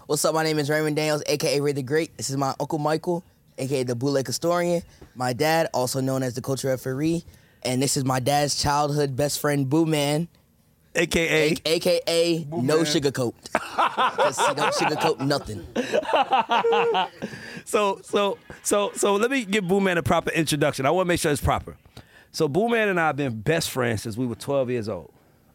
What's up? My name is Raymond Daniels, a.k.a. Ray the Great. This is my Uncle Michael, a.k.a. the Bootleg Historian. My dad, also known as the Culture Referee. And this is my dad's childhood best friend, Boo Man. A.K.A. No Sugarcoat. Because he don't sugarcoat nothing. So let me give Boo Man a proper introduction. I want to make sure it's proper. So Boo Man and I have been best friends since we were 12 years old.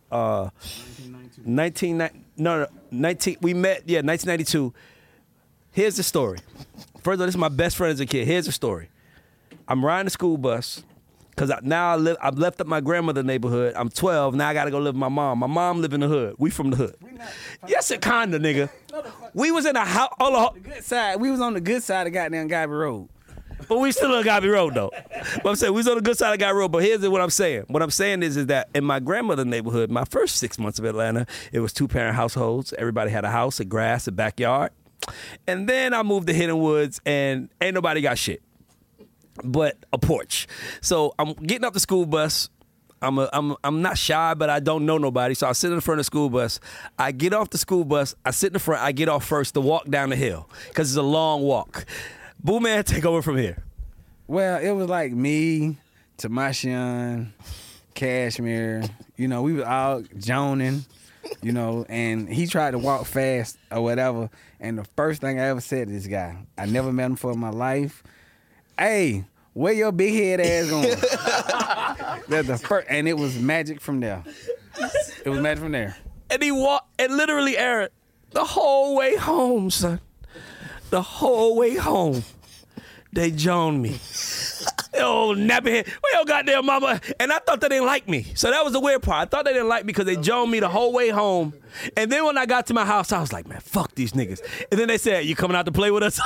1992. Here's the story. First of all, this is my best friend as a kid. Here's the story. I'm riding the school bus because I've left up my grandmother's neighborhood. I'm 12. Now I got to go live with my mom. My mom live in the hood. We from the hood. Yes, it kinda, nigga. We was in a house. The good side. We was on the good side of goddamn Guyby Road. But we still on Guyby Road, though. But I'm saying we was on the good side of Guyby Road. But here's what I'm saying. What I'm saying is that in my grandmother's neighborhood, my first 6 months of Atlanta, it was 2-parent households. Everybody had a house, a grass, a backyard. And then I moved to Hidden Woods, and ain't nobody got shit but a porch. So I'm getting off the school bus. I'm not shy, but I don't know nobody. So I sit in the front of the school bus. I get off the school bus. I sit in the front. I get off first to walk down the hill because it's a long walk. Boo Man, take over from here. Well, it was like me, Tamashian, Cashmere. You know, we were all joning, you know, and he tried to walk fast or whatever. And the first thing I ever said to this guy, I never met him for my life. Hey, where your big head ass going? That's the first, and it was magic from there. It was magic from there. And he walked, and literally, Aaron, the whole way home, son. The whole way home, they joned me. Oh, nappy head. Where your goddamn mama? And I thought they didn't like me. So that was the weird part. I thought they didn't like me because they joned me the whole way home. And then when I got to my house, I was like, man, fuck these niggas. And then they said, you coming out to play with us?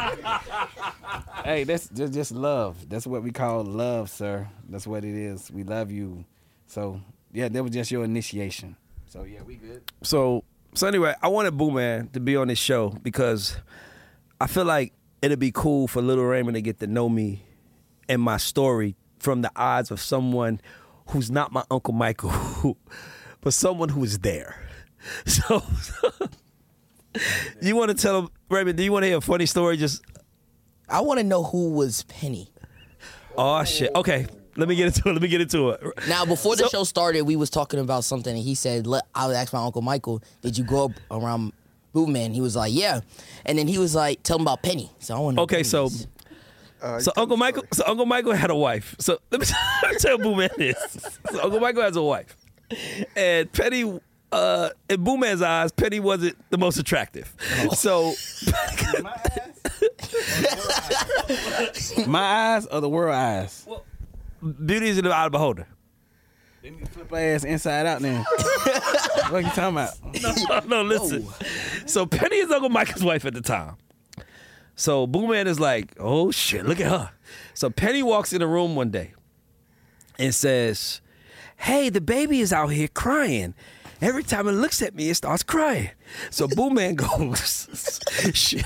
Hey, that's just love. That's what we call love, sir. That's what it is. We love you. So, yeah, that was just your initiation. So, yeah, we good. So anyway, I wanted Boo Man to be on this show because I feel like it'd be cool for Little Raymond to get to know me and my story from the eyes of someone who's not my Uncle Michael, but someone who is there. So, you want to tell him, Raymond, do you want to hear a funny story? I want to know who was Penny. Oh, shit. Okay, let me get into it. Now, before the show started, we was talking about something, and he said, I asked my Uncle Michael, did you grow up around Boo Man? He was like, yeah. And then he was like, tell him about Penny. So I want to know. Okay, so Uncle Michael had a wife. So let me tell Boo Man this. So Uncle Michael has a wife. And Penny, in Boo Man's eyes, Penny wasn't the most attractive. Oh. So my eyes or the world eyes? Well, beauty is in the eye of the beholder. They need to flip her ass inside out then. What are you talking about? No, listen. Whoa. So Penny is Uncle Michael's wife at the time. So Boo Man is like, oh shit, look at her. So Penny walks in the room one day and says, hey, the baby is out here crying. Every time it looks at me, it starts crying. So Boo Man goes, shit,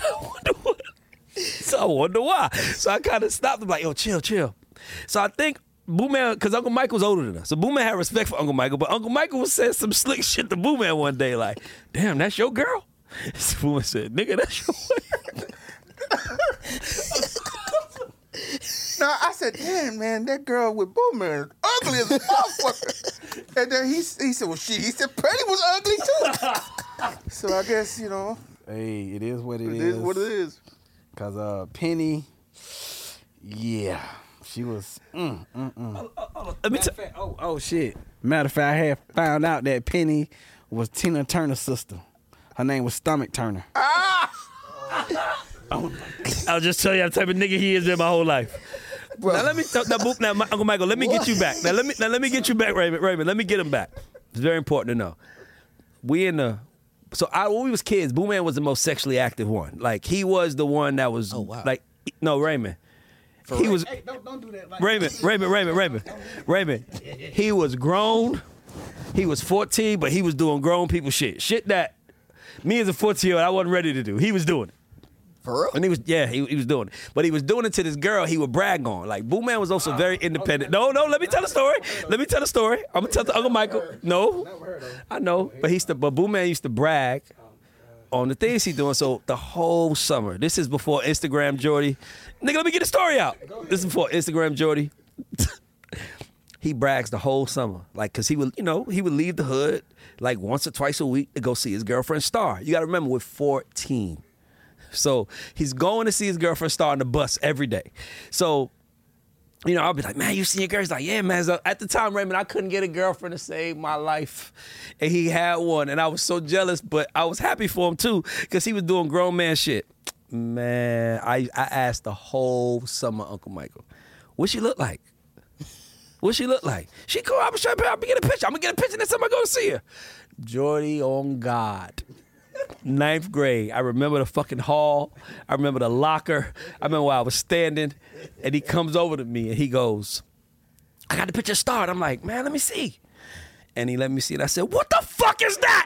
I wonder why. So I kind of stopped him like, yo, chill. So I think Boo Man, because Uncle Michael's older than us. So Boo Man had respect for Uncle Michael, but Uncle Michael was saying some slick shit to Boo Man one day, like, damn, that's your girl? So Boo Man said, nigga, that's your girl. Now I said, damn man, that girl with Boo Man is ugly as a motherfucker. And then he said, well shit, he said Penny was ugly too. So I guess, you know. Hey, it is what it is. It is what it is. Cause Penny, yeah, she was. Let me oh shit. Matter of fact, I had found out that Penny was Tina Turner's sister. Her name was Stomach Turner. I'll just tell you the type of nigga he is in my whole life. Bro. Now let me Uncle Michael, let me get you back. Now let me get you back, Raymond. Let me get him back. It's very important to know. When we was kids, Boo Man was the most sexually active one. Like he was the one that was like no Raymond. He was hey, don't do that. Like Raymond. He was grown. He was 14, but he was doing grown people shit. Shit that me as a 14-year-old I wasn't ready to do. He was doing it. For real? And he was doing it. But he was doing it to this girl he would brag on. Like, Boo Man was also very independent. No, let me tell a story. I'm going to tell to Uncle Michael. No, I know. But Boo Man used to brag on the things he doing. So the whole summer, this is before Instagram Jordy. Nigga, let me get the story out. This is before Instagram Jordy. He brags the whole summer, like, cause he would leave the hood like once or twice a week to go see his girlfriend Star. You got to remember, we're 14, so he's going to see his girlfriend Star on the bus every day. So, I'll be like, man, you see your girl? He's like, yeah, man. So at the time, Raymond, I couldn't get a girlfriend to save my life, and he had one, and I was so jealous, but I was happy for him too, cause he was doing grown man shit. Man, I asked the whole summer, Uncle Michael, what she look like? What she look like? She cool. I'm gonna get a picture. I'm gonna get a picture next time I go to see her. Jordy, on God. 9th grade. I remember the fucking hall. I remember the locker. I remember where I was standing, and he comes over to me and he goes, I got the picture Star. I'm like, man, let me see. And he let me see it. I said, what the fuck is that?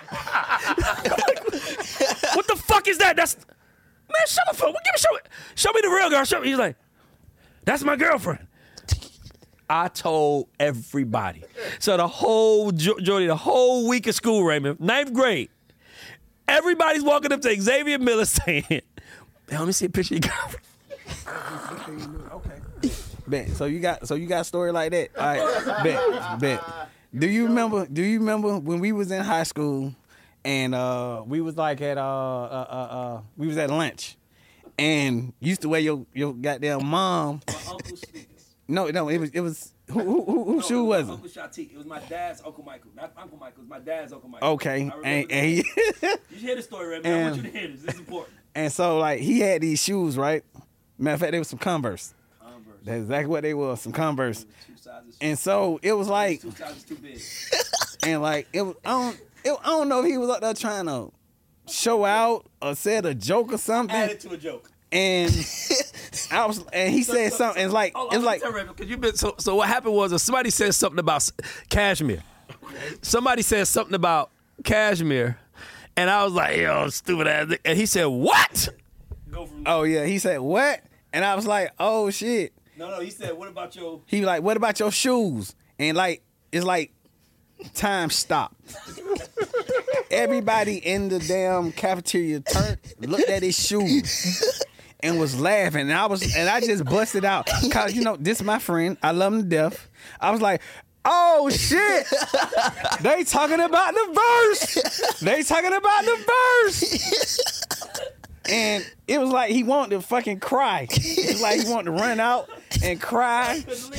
What the fuck is that? That's, man, show me, show me the real girl. Show me. He's like, that's my girlfriend. I told everybody. So the whole, Jordy, the whole week of school, Raymond, 9th grade, everybody's walking up to Xavier Miller saying, man, let me see a picture of your girlfriend. Okay. Bet. So you got a story like that? All right. Bet. Do you remember when we was in high school and we was like at we was at lunch and you used to wear your goddamn mom. My uncle's sneakers. No, it was who shoe was it? Uncle Shatik. It was my dad's Uncle Michael. Not Uncle Michael, it was my dad's Uncle Michael. Okay. And you should hear the story, Raymond. I want you to hear this. This is important. And so like he had these shoes, right? Matter of fact, they were some Converse. That's exactly what they were, some Converse. And so it was like 2 sizes too big. And like it was I don't know if he was up there trying to show out or said a joke or something. Added to a joke. And he said something. It's like because you've been so what happened was somebody said something about Cashmere. Somebody said something about Cashmere, and I was like, yo, stupid ass. And he said, what? Oh yeah, he said what? And I was like, oh shit. No, he said, what about your? He was like, what about your shoes? And like it's like time stopped. Everybody in the damn cafeteria turned, looked at his shoes. And was laughing, and I just busted out, cause this is my friend. I love him to death. I was like, oh shit, they talking about the verse. They talking about the verse. And it was like he wanted to fucking cry. It was like he wanted to run out and cry.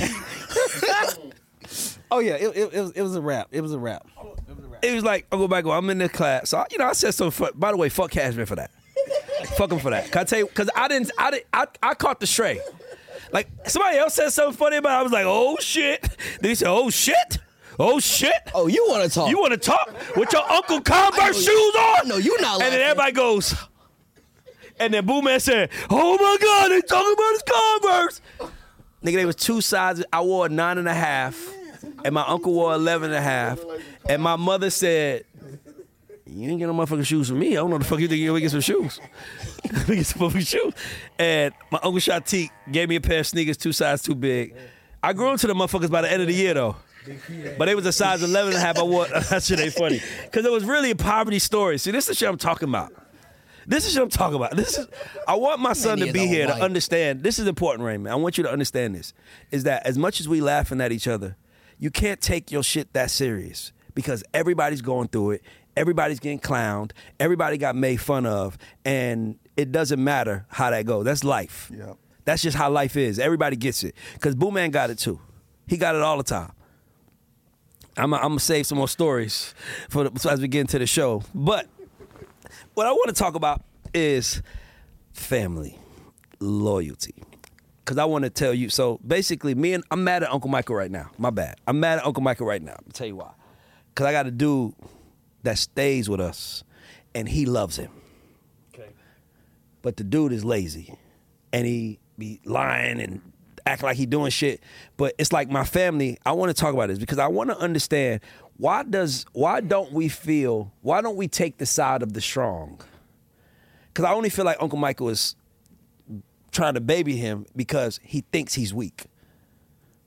Oh yeah, it was a rap. It was a rap. It was like, Uncle Michael, I'm in the class. So I said something. By the way, fuck Cashmere for that. Fuck him for that. Can I tell you? Because I caught the stray. Like somebody else said something funny about it. I was like, oh shit. Then he said, oh shit. Oh shit. Oh, you want to talk? You want to talk with your Uncle Converse shoes on? No, you not. And then everybody goes. And then Boo Man said, oh my God, they talking about his Converse. Nigga, they was 2 sizes. I wore a 9.5. And my uncle wore 11.5. And my mother said, you ain't get no motherfucking shoes from me. I don't know the fuck you think you're gonna get some shoes. Let me get some fucking shoes. And my Uncle Shatik gave me a pair of sneakers 2 sizes too big. I grew into the motherfuckers by the end of the year though. But it was a size 11.5 I wore. That shit ain't funny. Because it was really a poverty story. See, this is the shit I'm talking about. I want my son to be here to understand. This is important, Raymond. I want you to understand this. Is that as much as we laughing at each other, you can't take your shit that serious. Because everybody's going through it. Everybody's getting clowned. Everybody got made fun of. And it doesn't matter how that goes. That's life. Yeah. That's just how life is. Everybody gets it. Because Boo Man got it too. He got it all the time. I'm going to save some more stories as we get into the show. But what I want to talk about is family, loyalty. Because I want to tell you. So basically, I'm mad at Uncle Michael right now. My bad. I'm mad at Uncle Michael right now. I'll tell you why. Because I got a dude that stays with us, and he loves him. Okay. But the dude is lazy, and he be lying and act like he doing shit. But it's like my family, I want to talk about this because I want to understand why don't we take the side of the strong? Because I only feel like Uncle Michael is trying to baby him because he thinks he's weak.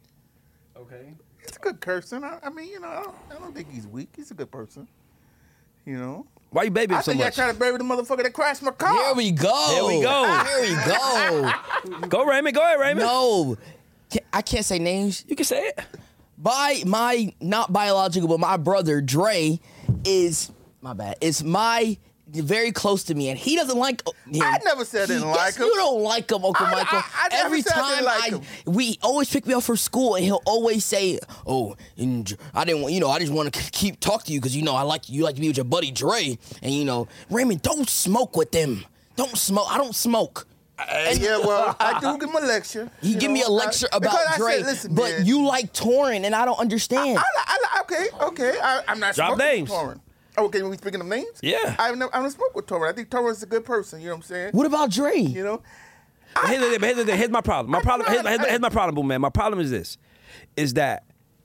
Okay. It's a good person. I mean, I don't think he's weak. He's a good person. You know. Why you baby I him so think I much? tried to bury the motherfucker that crashed my car. Here we go. Here we go. Here we go. Go, Raymond. Go ahead, Raymond. No, I can't say names. You can say it. By my not biological, but my brother Dre is my bad. It's very close to me, and he doesn't like him. I never said I didn't like him. You don't like him, Uncle Michael. I never Every said I didn't time like him. we always pick me up for school, and he'll always say, "Oh, and I didn't, I just want to keep talk to you because I like you like to be with your buddy Dre, and Raymond, don't smoke with them. Don't smoke. I don't smoke." Yeah, well, I do give him a lecture. He give me a lecture about Dre, said, listen, but man, you like Torin, and I don't understand. Okay. I'm not Drop smoking names. with Torin. Okay, we speaking of names? Yeah. I don't smoke with Torin. I think Torin's a good person. You know what I'm saying? What about Dre? You know? Here's my problem. Here's my problem, man. My problem is this: is that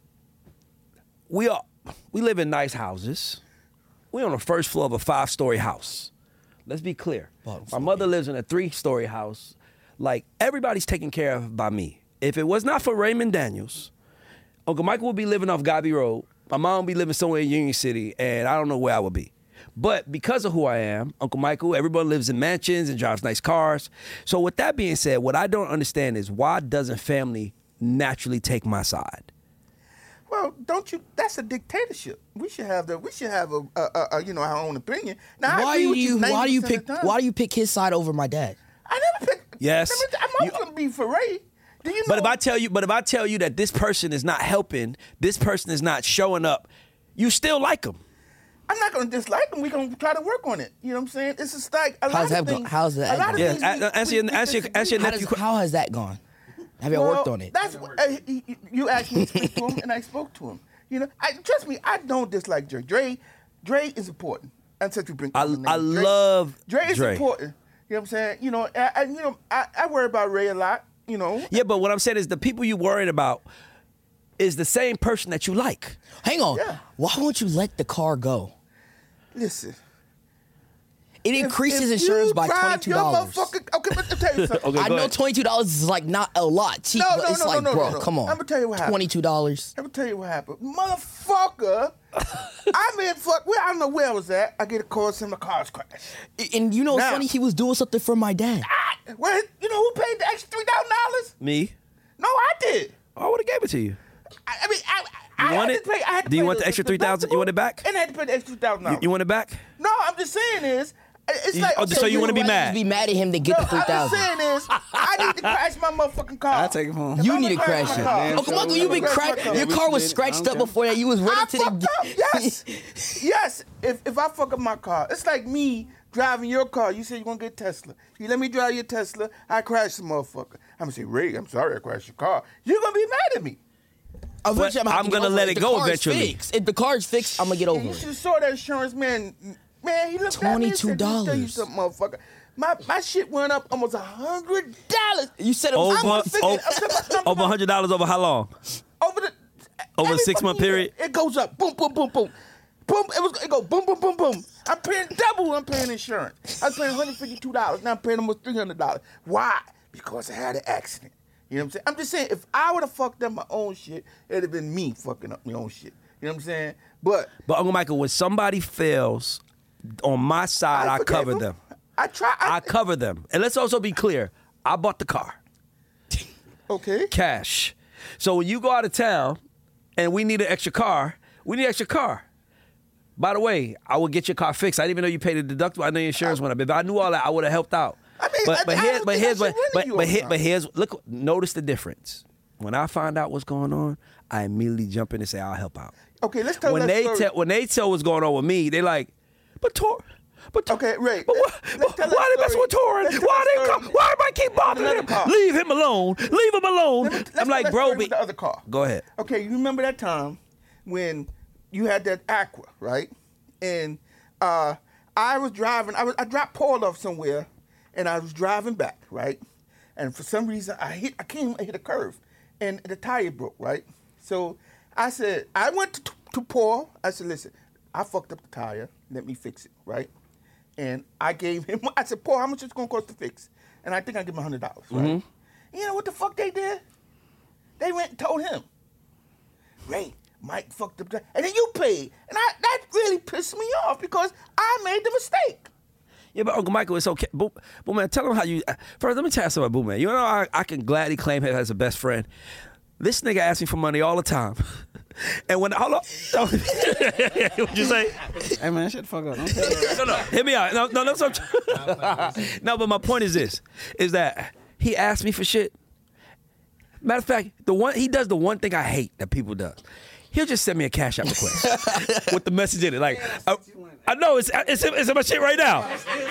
we live in nice houses. We on the first floor of a 5-story house. Let's be clear. My mother lives in a 3-story house. Like, everybody's taken care of by me. If it was not for Raymond Daniels, Uncle Michael would be living off Gobby Road. My mom would be living somewhere in Union City, and I don't know where I would be. But because of who I am, Uncle Michael, everybody lives in mansions and drives nice cars. So with that being said, what I don't understand is why doesn't family naturally take my side? Well, don't you? That's a dictatorship. We should have our own opinion. Now, Why do you pick his side over my dad? I never picked. Yes. I'm always gonna be for Ray. Do you know? But if I tell you that this person is not helping, this person is not showing up, you still like him. I'm not gonna dislike him. We're gonna try to work on it. You know what I'm saying? It's just like a How's lot of that things. how's that a lot of going? things Yeah, answer your nephew. How has that gone? Have you worked on it? That's you asked me to speak to him, and I spoke to him. You know, trust me, I don't dislike Dre. Dre is important. Until you bring I Dre, love Dre is Dre. important. You know what I'm saying? You know, I worry about Ray a lot. You know. Yeah, but what I'm saying is the people you worried about is the same person that you like. Hang on. Yeah. Why won't you let the car go? Listen. It increases if insurance you by drive $22. your motherfucker- Okay, but I'll tell you something. Okay, I go know ahead. $22 is like not a lot cheap, No, but no, it's no, like, no, bro, no. come on. I'ma tell you what happened. $22. Let me tell you what happened. Motherfucker, I'm in fuck. Well, I don't know where I was at. I get a call saying my car's crashed. And you know what's Now- funny? He was doing something for my dad. Well, you know who paid the extra $3,000? Me? No, I did. I would have gave it to you. I mean, You want had it? to pay. I had to Do you pay want the extra $3,000? You want it back? And I had to pay the extra $2,000. You want it back? No, I'm just saying is, it's like. oh, so you wanna be Rather mad? just be mad at him than get No, the I'm just $3,000. saying is, I need to crash my motherfucking car. I'll take it home. If You I'm need to gonna crash my it. car- Uncle Michael, you been Crash my cracked. car. Your car was did. scratched I up don't before that. You was ready I to fucked up. Yes, yes. If I fuck up my car, it's like me driving your car. You say you're gonna get Tesla. You let me drive your Tesla. I crash the motherfucker. I'm gonna say, Ray, I'm sorry I crashed your car. You're gonna be mad at me. Eventually, But have I'm to get gonna over let If it the go car is eventually. fixed- If the car is fixed, I'm gonna get over You it. should have saw that insurance man. Man, he looked at me and said, "Let me tell you $22. something, motherfucker. My shit went up almost $100. You said it was Over $100 over how long? Over the Over a every 6-month fucking year, period? It goes up. Boom, boom, boom, boom. Boom. It go boom, boom, boom, boom. I'm paying double. I'm paying insurance. I was paying $152. Now I'm paying almost $300. Why? Because I had an accident. You know what I'm saying? I'm just saying, if I would have fucked up my own shit, it'd have been me fucking up my own shit. You know what I'm saying? But But Uncle Michael, when somebody fails on my side, I forgave cover him. them. I try. I cover them. And let's also be clear. I bought the car. Okay. Cash. So when you go out of town and we need an extra car, we need an extra car. By the way, I will get your car fixed. I didn't even know you paid the deductible. I know your insurance went up. If I knew all that, I would have helped out. I mean, I don't think I should run you over but here's look. Notice the difference. When I find out what's going on, I immediately jump in and say I'll help out. Okay, let's tell When that they story. when they tell what's going on with me, they like, but Okay, Ray, But let's tell that why they messing story. with Torin? Let's tell Why that they story. come? Why everybody keep bothering Another him? car. Leave him alone. Leave him alone. Let's I'm like, tell that bro, story with the other car. Go ahead. Okay, you remember that time when you had that Aqua, right? And I was driving. I dropped Paul off somewhere, and I was driving back, right? And for some reason, I hit a curve, and the tire broke, right? So I said, I went to Paul. I said, listen, I fucked up the tire. Let me fix it, right? And I gave him. I said, Paul, how much it's gonna cost to fix? And I think I give him $100, right? You know what the fuck they did? They went and told him, Ray, Mike fucked up that, and then you paid. And that really pissed me off because I made the mistake. Yeah, but Uncle Michael, it's okay. Boo Man, tell him how you. First, let me tell you something about Boo Man. You know, I can gladly claim him as a best friend. This nigga asks me for money all the time. And when, hold on. What'd you say? Hey, man, shut the fuck up. Don't tell me. No, hit me out. No, but my point is this, is that he asked me for shit. Matter of fact, he does the one thing I hate that people does. He'll just send me a Cash App request with the message in it. Like, I know it's in my shit right now.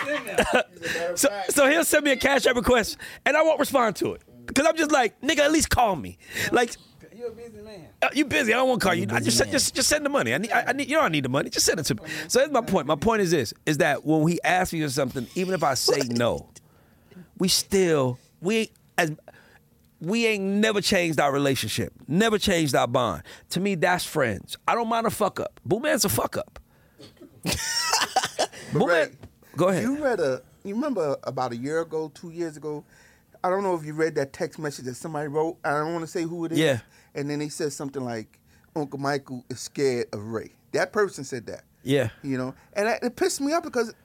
so he'll send me a Cash App request, and I won't respond to it because I'm just like, nigga, at least call me. Like, You're a busy man. You busy? I don't want to call you. I just send the money. I need. You don't need the money. Just send it to me. So that's my point. My point is this: is that when he asks me for something, even if I say no, we ain't never changed our relationship, never changed our bond. To me, that's friends. I don't mind a fuck up. Boo Man's a fuck up. Boo Man, go ahead. You remember about a year ago, 2 years ago? I don't know if you read that text message that somebody wrote. I don't want to say who it is. Yeah. And then they said something like, Uncle Michael is scared of Ray. That person said that. Yeah. You know, and it pissed me off because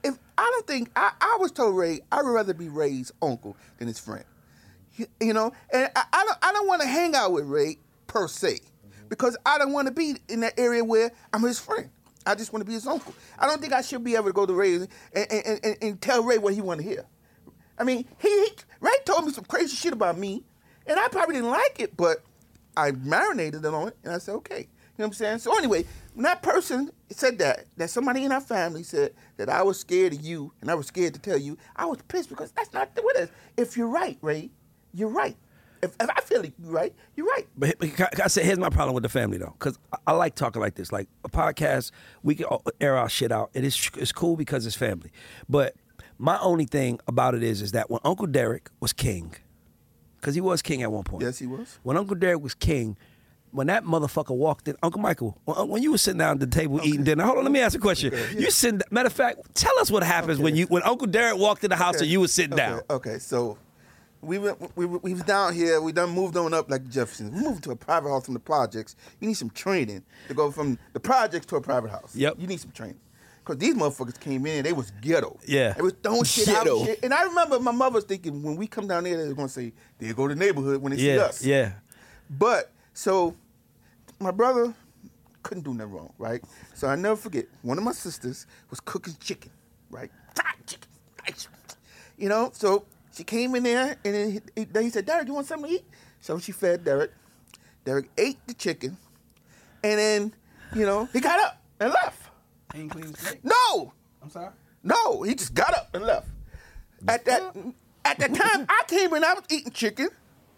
I was told Ray, I would rather be Ray's uncle than his friend. You know, and I don't want to hang out with Ray per se because I don't want to be in that area where I'm his friend. I just want to be his uncle. I don't think I should be able to go to Ray and tell Ray what he want to hear. I mean, Ray told me some crazy shit about me, and I probably didn't like it, but I marinated it on it, and I said, okay. You know what I'm saying? So anyway, when that person said that somebody in our family said that I was scared of you, and I was scared to tell you, I was pissed because that's not what it is. If you're right, Ray, you're right. If I feel like you're right, you're right. But I said, here's my problem with the family, though, because I like talking like this. Like, a podcast, we can air our shit out. It's cool because it's family. But my only thing about it is that when Uncle Derek was king, because he was king at one point. Yes, he was. When Uncle Derek was king, when that motherfucker walked in, Uncle Michael, when you were sitting down at the table eating dinner, hold on, let me ask you a question. Yeah. Matter of fact, tell us what happens when Uncle Derek walked in the house and you was sitting down. Okay, so we was down here. We done moved on up like Jefferson. We moved to a private house from the projects. You need some training to go from the projects to a private house. Yep. You need some training. Because these motherfuckers came in and they was ghetto. Yeah. They was throwing shit out and shit. And I remember my mother thinking when we come down there, they were going to say, there go to the neighborhood when they see us. Yeah. But, so, my brother couldn't do nothing wrong, right? So I never forget, one of my sisters was cooking chicken, right? Fried chicken. You know, so she came in there and then he said, Derek, you want something to eat? So she fed Derek. Derek ate the chicken. And then, you know, he got up and left. He ain't clean his plate? No. I'm sorry? No, he just got up and left. At that time, I came in, I was eating chicken,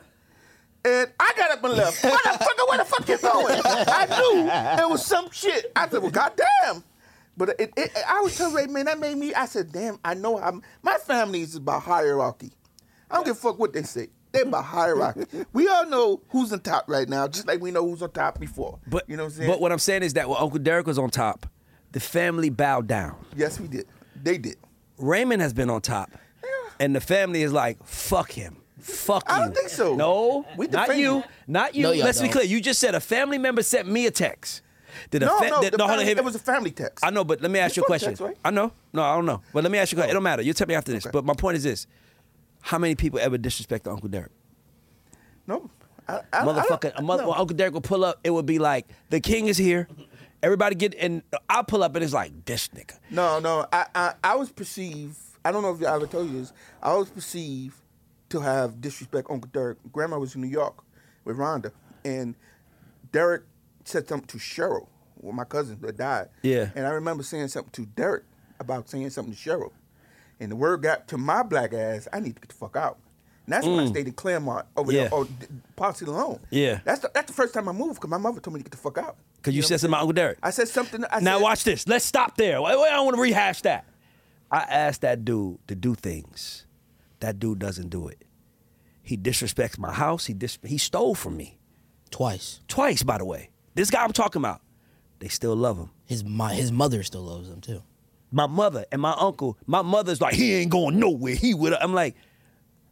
and I got up and left. Motherfucker, where the fuck you going? I knew it was some shit. I said, well, goddamn. But I was telling Ray, man, that made me, I said, damn, I know how, my family is about hierarchy. I don't give a fuck what they say. They're about hierarchy. We all know who's on top right now, just like we know who's on top before. But, you know what I'm saying? But what I'm saying is that when Uncle Derek was on top, the family bowed down. Yes, we did. They did. Raymond has been on top, and the family is like, fuck him. Fuck you. I don't think so. No, We not defend you. him. Not you. No, y'all Let's be don't. clear. You just said a family member sent me a text. It was a family text. I know, but let me ask you a It's question. text, right? I know. No, I don't know. But let me ask you a question. It don't matter. You tell me after this. Okay. But my point is this. How many people ever disrespect Uncle Derek? No. Motherfucker, when Uncle Derek would pull up, it would be like, the king is here. Everybody get, and I'll pull up and it's like, this nigga. No. I was perceived, I don't know if I ever told you this, I was perceived to have disrespect Uncle Derek. Grandma was in New York with Rhonda, and Derek said something to Cheryl, well, my cousin that died. Yeah. And I remember saying something to Derek about saying something to Cheryl. And the word got to my black ass, I need to get the fuck out. And that's when I stayed in Claremont over there, or Ponce alone. Yeah. That's the first time I moved, because my mother told me to get the fuck out. Because you said something about Uncle Derek. I said something. Now watch this. Let's stop there. I don't want to rehash that. I asked that dude to do things. That dude doesn't do it. He disrespects my house. He stole from me. Twice. Twice, by the way. This guy I'm talking about, they still love him. His mother still loves him too. My mother and my uncle, my mother's like, he ain't going nowhere. He would. I'm like,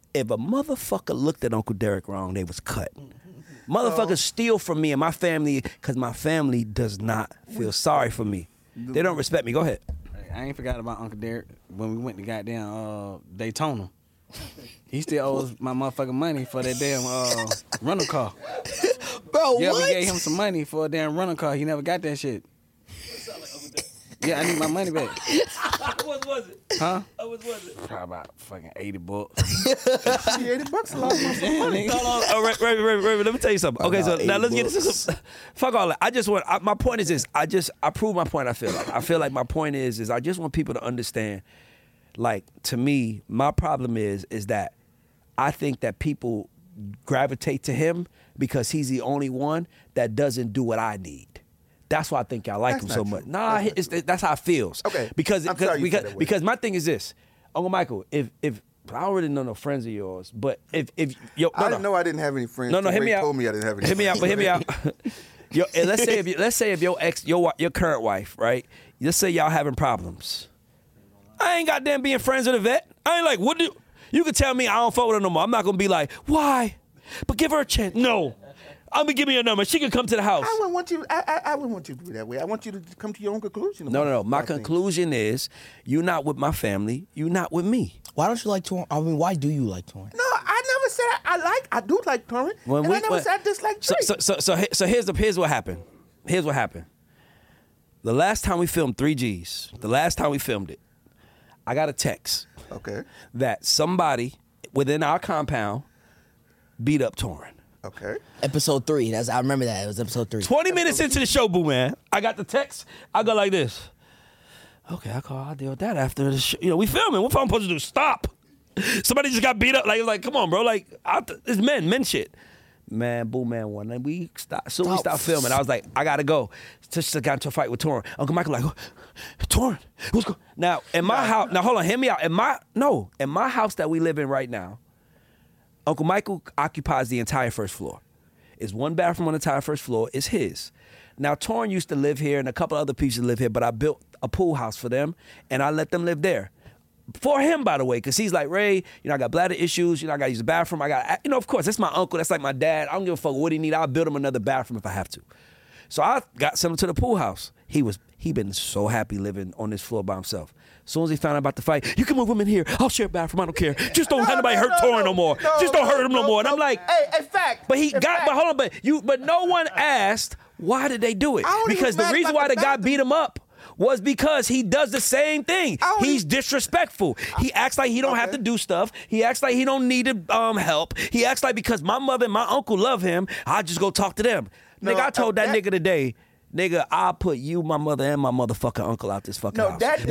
if a motherfucker looked at Uncle Derek wrong, they was cut. Motherfuckers steal from me and my family because my family does not feel sorry for me. They don't respect me. Go ahead. I ain't forgot about Uncle Derek when we went to goddamn Daytona. He still owes my motherfucking money for that damn rental car. Bro, Yeah, what? we gave him some money for a damn rental car. He never got that shit. Yeah, I need my money back. How much was it? Huh? How much was it? Probably about fucking $80. $80 a lot of motherfucking money. No, all right, let me tell you something. Okay, so now let's get into some. Fuck all that. I just want. My point is this. I prove my point. I feel like my point is I just want people to understand. Like, to me, my problem is that I think that people gravitate to him because he's the only one that doesn't do what I need. That's why I think y'all like That's him so not much. true. Nah, that's how it feels. Okay. Because I'm sorry you feel that way. because my thing is this, Uncle Michael. If I already know no friends of yours, but if yo, I didn't know I didn't have any friends. No, hear Ray me out. told me I didn't have any Hear me out, friends. but hear me out. Yo, and let's say if your ex, your current wife, right? Let's say y'all having problems. I ain't goddamn being friends with a vet. I ain't like, what do you can tell me I don't fuck with her no more. I'm not gonna be like, why? But give her a chance. No. I'm gonna give me a number. She can come to the house. I wouldn't want you. I wouldn't want you to be that way. I want you to come to your own conclusion. No. My about things. conclusion is you're not with my family. You're not with me. Why don't you like touring? I mean, why do you like touring? No, I never said I do like touring, and I never said I dislike Drake. So here's what happened. Here's what happened. The last time we filmed 3Gs, the last time we filmed it, I got a text Okay. that somebody within our compound beat up Torrin. Okay. Episode 3. I remember that. It was episode 3. 20 minutes into the show, boo man, I got the text. I go like this. Okay, I'll deal with that after the show. You know, we filming. What am I supposed to do? Stop. Somebody just got beat up. Like, come on, bro. Like, it's men shit. Man, boo man won. And we stopped. So we stopped filming. I was like, I gotta go. Just got into a fight with Torrin. Uncle Michael like, Torrin, what's going? Now in my house. Now hold on, hear me out. In my house that we live in right now, Uncle Michael occupies the entire first floor. It's one bathroom on the entire first floor. It's his. Now Torrin used to live here and a couple other people live here, but I built a pool house for them and I let them live there. For him, by the way, because he's like, Ray, I got bladder issues, I got to use the bathroom. Of course, that's my uncle. That's like my dad. I don't give a fuck what he need. I'll build him another bathroom if I have to. So I got sent him to the pool house. He been so happy living on this floor by himself. As soon as he found out about the fight, you can move him in here. I'll share a bathroom. I don't care. Just don't have nobody hurt Torrin no more. Just don't hurt him no more. And I'm like, hey, fact. but hold on, but no one asked why did they do it? Because the reason why the guy beat him up was because he does the same thing. He's disrespectful. He acts like he don't have to do stuff. He acts like he don't need help. He acts like because my mother and my uncle love him, I just go talk to them. No, nigga, I told that nigga today, nigga, I'll put you, my mother, and my motherfucking uncle out this fucking house. Let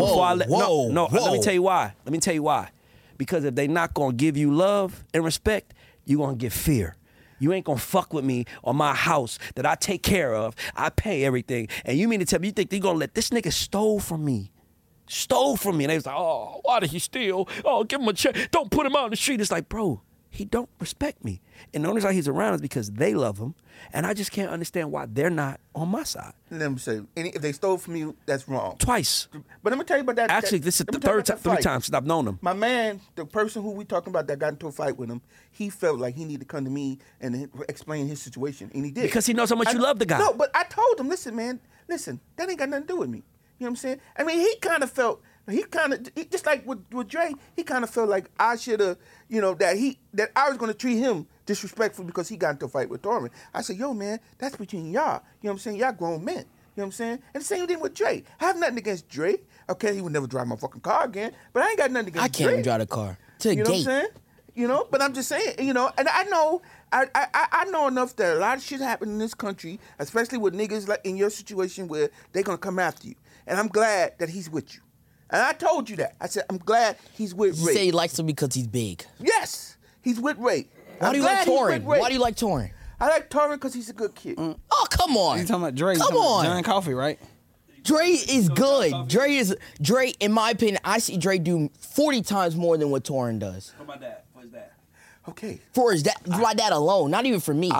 me tell you why. Because if they not gonna give you love and respect, you gonna give fear. You ain't gonna fuck with me on my house that I take care of. I pay everything. And you mean to tell me you think they gonna let this nigga stole from me? And they was like, oh, why did he steal? Oh, give him a check. Don't put him out on the street. It's like, bro, he don't respect me. And the only reason he's around is because they love him. And I just can't understand why they're not on my side. Let me say, if they stole from you, that's wrong. Twice. But let me tell you about that. Actually, this is the three times since I've known him. My man, the person who we talking about that got into a fight with him, he felt like he needed to come to me and explain his situation, and he did. Because he knows how much you love the guy. No, but I told him, listen, man, that ain't got nothing to do with me. You know what I'm saying? I mean, he kind of felt, just like with Dre, he kind of felt like I should have, that I was going to treat him disrespectful because he got into a fight with Torrin. I said, yo, man, that's between y'all. You know what I'm saying? Y'all grown men. You know what I'm saying? And the same thing with Dre. I have nothing against Dre. Okay, he would never drive my fucking car again, but I ain't got nothing against Dre. I can't even drive a car. To the You know gate. what I'm saying? But I'm just saying, and I know, I know enough that a lot of shit happened in this country, especially with niggas like in your situation where they're gonna come after you. And I'm glad that he's with you. And I told you that. I said, I'm glad he's with You Ray. say he likes him because he's big. Yes, he's with Ray. Why do you like Torrin? Why do you like Torrin? I like Torrin because he's a good kid. Oh, come on. You talking about Dre? Come on. John Coffey, right? Dre is good. Dre, in my opinion, I see Dre do 40 times more than what Torrin does. For my dad. For his dad. Okay. For my dad alone, not even for me.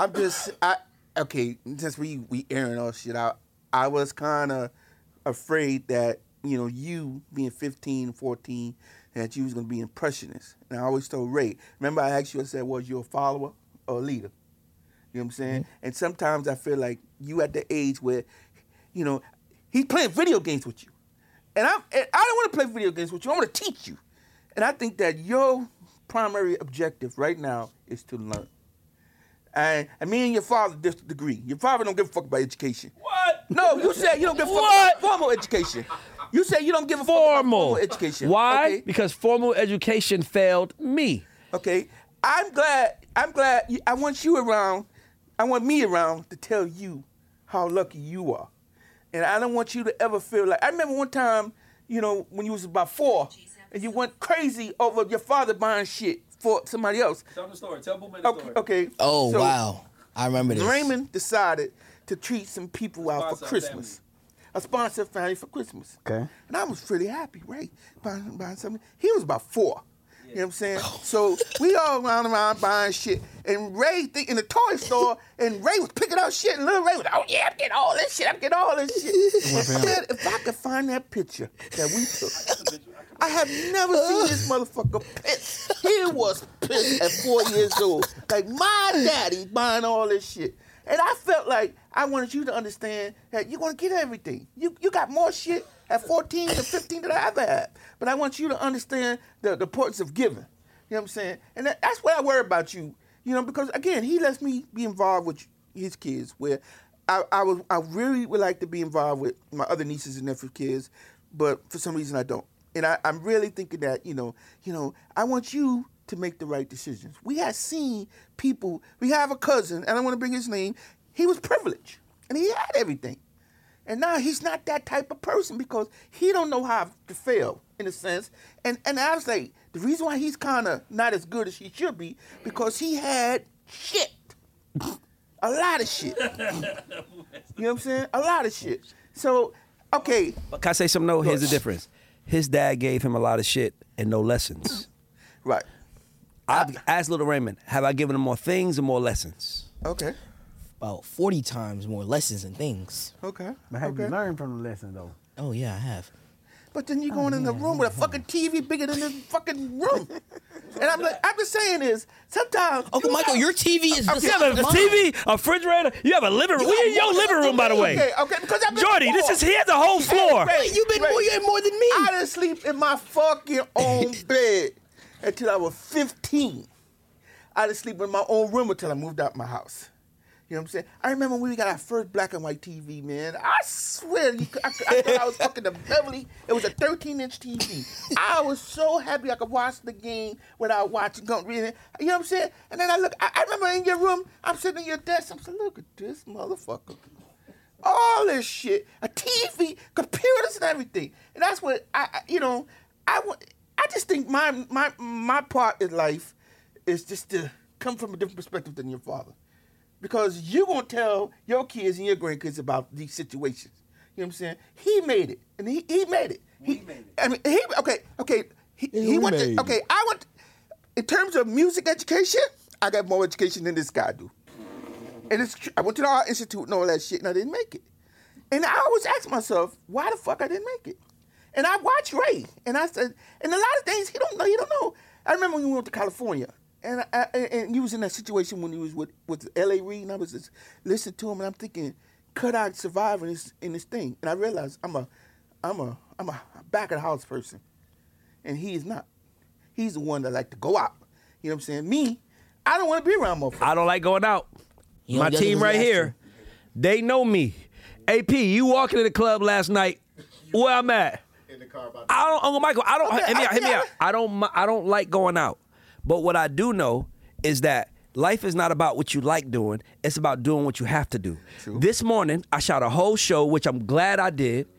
Okay, since we airing all shit out, I was kind of afraid that you being 15, 14, that you was going to be impressionist. And I always told Ray, remember I asked you, I said, was you a follower or a leader? You know what I'm saying? Mm-hmm. And sometimes I feel like you at the age where, he's playing video games with you. And I don't want to play video games with you. I want to teach you. And I think that your primary objective right now is to learn. And me and your father disagree. Your father don't give a fuck about education. What? No, you said you don't give a fuck about formal education. You said you don't give a fuck about formal education. Why? Okay? Because formal education failed me. Okay. I'm glad. I want you around. I want me around to tell you how lucky you are. And I don't want you to ever feel like, I remember one time, when you was about 4, and you went crazy over your father buying shit for somebody else. Tell them the story. Tell Boom the story. Okay. Oh, so wow. I remember this. Raymond decided to treat some people out for Christmas. A sponsored family for Christmas. Okay. And I was pretty happy, right? Buying something. He was about 4. You know what I'm saying? So we all around buying shit. And Ray in the toy store, and Ray was picking out shit, and little Ray was, oh yeah, I'm getting all this shit. I said, if I could find that picture that we took, I have never seen this motherfucker pissed. He was pissed at 4 years old. Like, my daddy buying all this shit. And I felt like I wanted you to understand that you're going to get everything. You got more shit at 14 to 15 than I ever had. But I want you to understand the importance of giving. You know what I'm saying? And that's what I worry about you. Because, again, he lets me be involved with his kids, where I really would like to be involved with my other nieces and nephews' kids, but for some reason I don't. And I'm really thinking that, I want you to make the right decisions. We have seen people, we have a cousin, and I don't want to bring his name, he was privileged, and he had everything. And now he's not that type of person because he don't know how to fail, in a sense. And I was like, the reason why he's kind of not as good as he should be, because he had shit. A lot of shit. You know what I'm saying? A lot of shit. So, okay. But can I say something? No, here's the difference. His dad gave him a lot of shit and no lessons. Right. I asked Little Raymond, have I given him more things or more lessons? Okay. About 40 times more lessons and things. Okay. But have you learned from the lesson, though? Oh, yeah, I have. But then you're going in the room with a fucking TV bigger than this fucking room. And I'm just saying is, sometimes... Uncle Michael, your TV is the You have a TV, a refrigerator, you have a living room. We in your living room, by the way. Okay, because I've been Jordy, he has a whole floor. You've been more than me. I didn't sleep in my fucking own bed until I was 15. I didn't sleep in my own room until I moved out my house. You know what I'm saying? I remember when we got our first black and white TV, man. I swear, I thought I was fucking the Beverly. It was a 13-inch TV. I was so happy I could watch the game without watching, reading. You know what I'm saying? And then I remember in your room, I'm sitting in your desk. I'm saying, look at this motherfucker. All this shit, a TV, computers and everything. And that's what, I just think my part in life is just to come from a different perspective than your father. Because you're going to tell your kids and your grandkids about these situations. You know what I'm saying? He made it. And he made it. He made it. I mean, I went, in terms of music education, I got more education than this guy do. And I went to the Art Institute and all that shit, and I didn't make it. And I always ask myself, why the fuck I didn't make it? And I watched Ray, and I said, and a lot of things he don't know. I remember when we went to California. And he was in that situation when he was with L.A. Reid, and I was just listening to him, and I'm thinking, could I survive in this thing? And I realized I'm a back of the house person, and he is not. He's the one that like to go out. You know what I'm saying? Me, I don't want to be around motherfuckers. I don't like going out. My team right here, they know me. AP, you walking in the club last night? Where I'm at? In the car. Uncle Michael, I don't. Hear me out. I don't like going out. But what I do know is that life is not about what you like doing. It's about doing what you have to do. True. This morning, I shot a whole show, which I'm glad I did.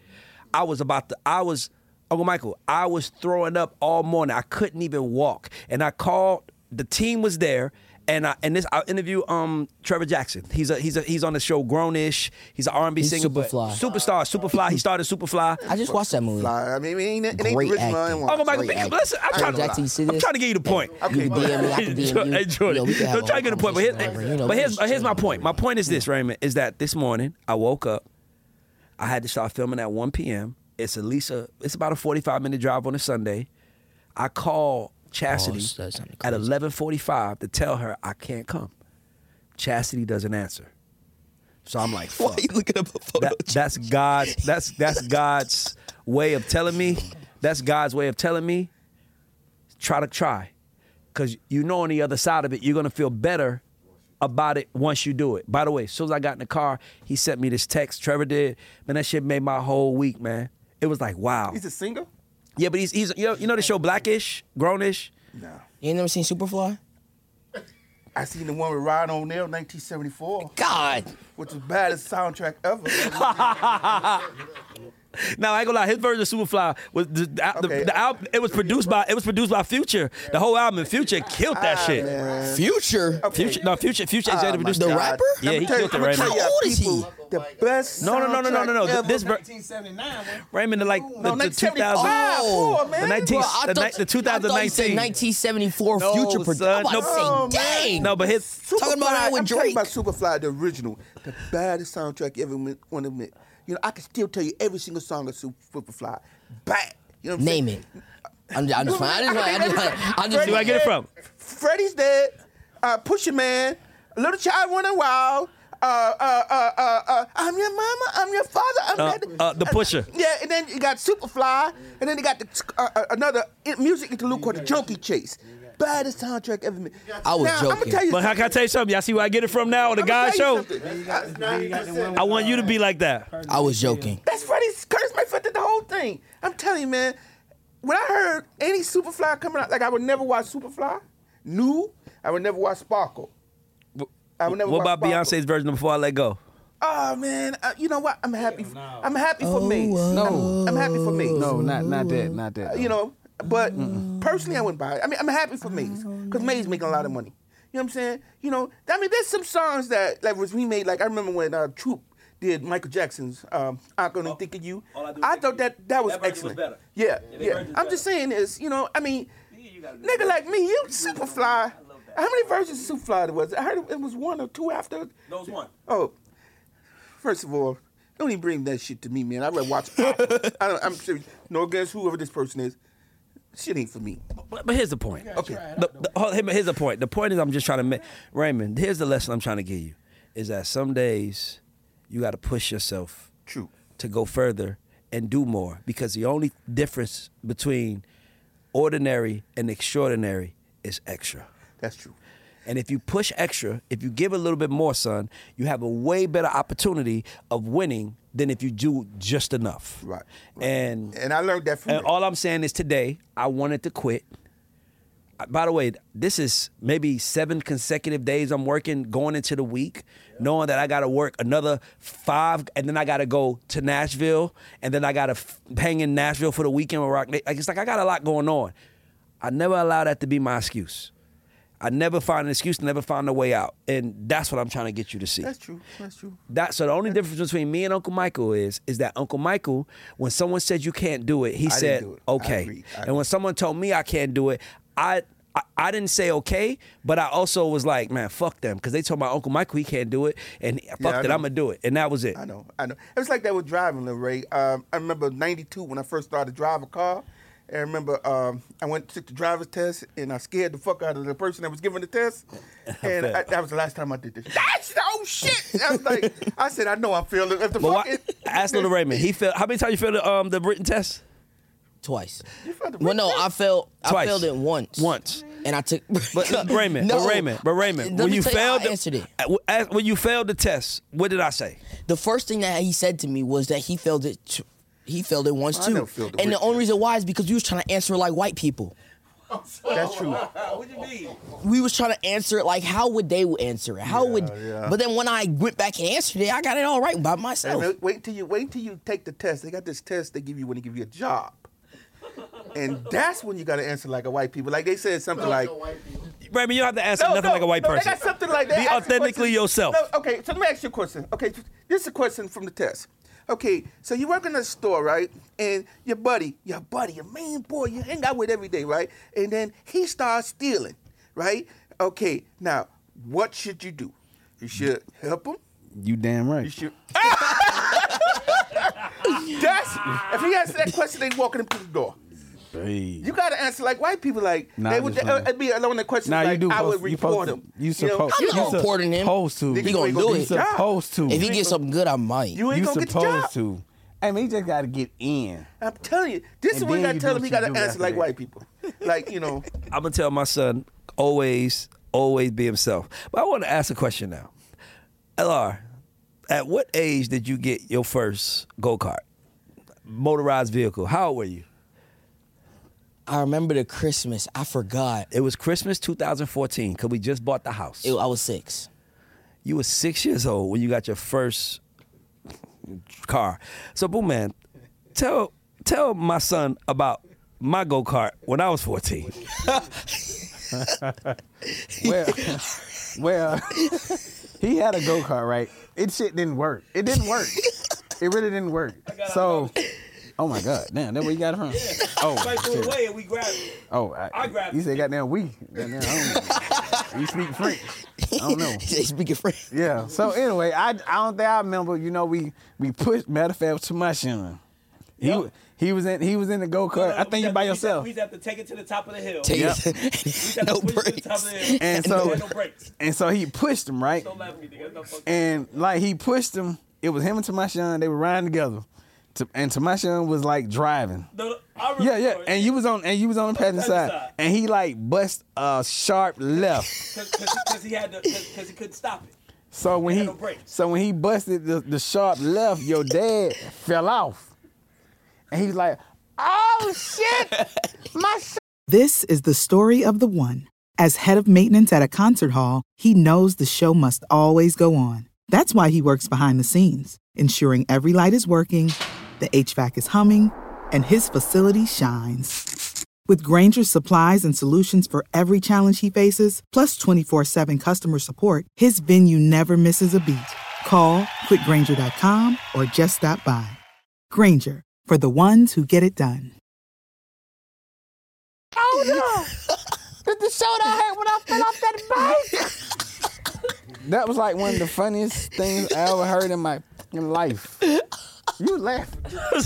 Uncle Michael, I was throwing up all morning. I couldn't even walk. And I called, the team was there. And I interview Trevor Jackson. He's on the show Grownish. He's an R&B singer, but Superfly. He started Superfly. I just watched that movie. I mean, it ain't Great original. acting. Uncle Michael, listen, I'm trying to get you the point. You can DM me, I can DM you. Hey, Jordan, We can have I'm trying to get the point. But conversation here's my point. My point is this, Raymond, is that this morning I woke up. I had to start filming at 1 p.m. It's about a 45-minute drive on a Sunday. I call Chastity that sounded at crazy. 11:45 to tell her I can't come. Chastity doesn't answer. So I'm like, Why fuck. you looking up a photo? That's God's way of telling me. That's God's way of telling me. Try. Because you know on the other side of it, you're gonna feel better about it once you do it. By the way, as soon as I got in the car, he sent me this text. Trevor did. Man, that shit made my whole week, man. It was like, wow. He's a singer? Yeah, but he's you know the show Blackish, Grownish? No. You ain't never seen Superfly? I seen the one with Ryan O'Neal, 1974, God. which is the baddest soundtrack ever. Now I ain't gonna lie, his version of Superfly was Okay. the album. It was produced by Future. The whole album, and Future killed that shit. Man. Future. Okay. Future executive Oh, produced my The it. rapper? Yeah, he killed it, I'ma tell Raymond. you, How old is he? people, the best No. soundtrack ever. This 1979. Raymond, like No, the 1975, 2000. four, man. The 19 Bro, I the thought- ni- the 2019. I thought you said 1974 No, Future. son, I'm about no. to Oh, say, man. dang. No, but his Talking about that with I'm talking Drake. about Superfly, the original, the baddest soundtrack you ever want to admit. You know, I can still tell you every single song of Superfly. Bad. You know what I'm Name saying? it. I'm just fine. I just where I get it from? Freddie's Dead, Pusha Man, Little Child Running Wild, I'm your mama, I'm your father, I'm The Pusher. Yeah, and then you got Superfly, and then you got the, another music interlude called The Junkie Chase. Baddest soundtrack ever made. I was now, I'm joking. gonna tell you But how can I tell you something? Y'all see where I get it from now on the I'ma guy tell show? you something. I want you to be like that. I was joking. That's Freddie's Curtis Mayfield did the whole thing. I'm telling you, man. When I heard any Superfly coming out, like I would never watch Superfly. New, I would never watch Sparkle. I would never What watch about Sparkle. Beyonce's version of Before I Let Go? Oh man, you know what? I'm happy. I'm happy for Maze. No. I'm happy for Maze. No, not that. You know, but personally, I wouldn't buy it. I mean, I'm happy for Maze because Maze making a lot of money. You know what I'm saying? You know, I mean, there's some songs that like was remade. Like I remember when Troop did Michael Jackson's "I'm Gonna Think of You." All I Do Is I Think thought of You. that was That version was excellent. better. Yeah, that yeah. version's I'm just saying is, you know, I mean, nigga like me, you Superfly. How many versions of Superfly there was? I heard it was one or two after. Those one. Oh, first of all, don't even bring that shit to me, man. I'd rather watch. I'm serious. No against whoever this person is. Shit ain't for me. But here's the point. Okay. Here's the point. The point is I'm just trying to make, Raymond, here's the lesson I'm trying to give you, is that some days you got to push yourself True. to go further and do more, because the only difference between ordinary and extraordinary is extra. That's true. And if you push extra, if you give a little bit more, son, you have a way better opportunity of winning than if you do just enough. Right. And I learned that from and Rick. all I'm saying is today, I wanted to quit. By the way, this is maybe 7 consecutive days I'm working going into the week, knowing that I got to work another 5, and then I got to go to Nashville, and then I got to hang in Nashville for the weekend with Rock. Like, it's like I got a lot going on. I never allow that to be my excuse. I never find an excuse, never find a way out. And that's what I'm trying to get you to see. That's true. That's true. So the only difference between me and Uncle Michael is that Uncle Michael, when someone said you can't do it, he didn't said, do it. I okay. agree. And when someone told me I can't do it, I didn't say okay, but I also was like, man, fuck them. Because they told my Uncle Michael he can't do it, and fuck I that, know. I'm going to do it. And that was it. I know. It was like that with driving, Lil Ray. I remember '92 when I first started to drive a car. And I remember I went to take the driver's test, and I scared the fuck out of the person that was giving the test. And that was the last time I did this. That's oh shit! I was like, I said, I know I'm feeling. If the But fucking ask Little Raymond. He failed. How many times you failed the written test? Twice. You failed the Well, no, written I failed Twice. it once. Once. And I took. But Raymond, No. but Raymond, Let when me you tell you how failed, I answered it. When you failed the test, what did I say? The first thing that he said to me was that he failed it. He failed it once I too. never failed the And the written only reason why is because we was trying to answer it like white people. That's true. We was trying to answer it like how would they answer it? How would? yeah. But then when I went back and answered it, I got it all right by myself. And wait till you take the test. They got this test they give you when they give you a job. And that's when you got to answer like a white people. Like they said something like, Raymond, you don't have to answer nothing like a white no, person. They got something like that. Be authentically yourself. No, okay, so let me ask you a question. Okay, this is a question from the test. Okay, so you work in a store, right? And your buddy, your main boy, you hang out with every day, right? And then he starts stealing, right? Okay, now what should you do? You should help him. You damn right. You should. If he answered that question, they walking him through the door. You got to answer like white people. Like Nah, they would be alone. The question Nah, like you do. I would report him. You supposed. I'm not reporting him. Supposed to. He gonna do You it. supposed to. If he gets something good, I might. You ain't You gonna get the job. supposed to. I mean, he just got to get in. I'm telling you, this is And what you then got to you tell do him. He what got you to do answer after like that. white people. Like I'm gonna tell my son always be himself. But I want to ask a question now. LR, at what age did you get your first go-kart, motorized vehicle? How old were you? I remember the Christmas. I forgot. It was Christmas 2014 because we just bought the house. I was 6. You were 6 years old when you got your first car. So, Boom Man, tell my son about my go-kart when I was 14. Well, he had a go-kart, right? Shit didn't work. It didn't work. It really didn't work. So, oh my God, damn, that's where you got it from? Oh, Right through shit. the way and we grabbed it. Oh, I grabbed you it. said goddamn we. Goddamn, I don't know. You speak French. I don't know. They speaking French. Yeah. So anyway, I don't think I remember. You know, we pushed. Matter of fact, it was too much on. Yep. He was in the go kart. I think you by yourself. We have to take it to the top of the hill. Take Yep. it. No brakes. And so and so he pushed him right. Don't laugh at me, nigga. No fucking- And like he pushed him. It was him and Tamashan. They were riding together. And Tamashan was like driving. I remember Yeah, the yeah. story. And you was on the passenger side. side. And he like bust a sharp left. Because he couldn't stop it. So when Had he no brakes. so when he busted the sharp left, your dad fell off. And he was like, "Oh shit. My This is the story of the one. As head of maintenance at a concert hall, he knows the show must always go on. That's why he works behind the scenes, ensuring every light is working, the HVAC is humming, and his facility shines. With Grainger's supplies and solutions for every challenge he faces, plus 24/7 customer support, his venue never misses a beat. Call quickgrainger.com or just stop by. Grainger, for the ones who get it done. Oh no! Did the shoulder hurt when I fell off that bike? That was like one of the funniest things I ever heard in my fucking life. You laughing.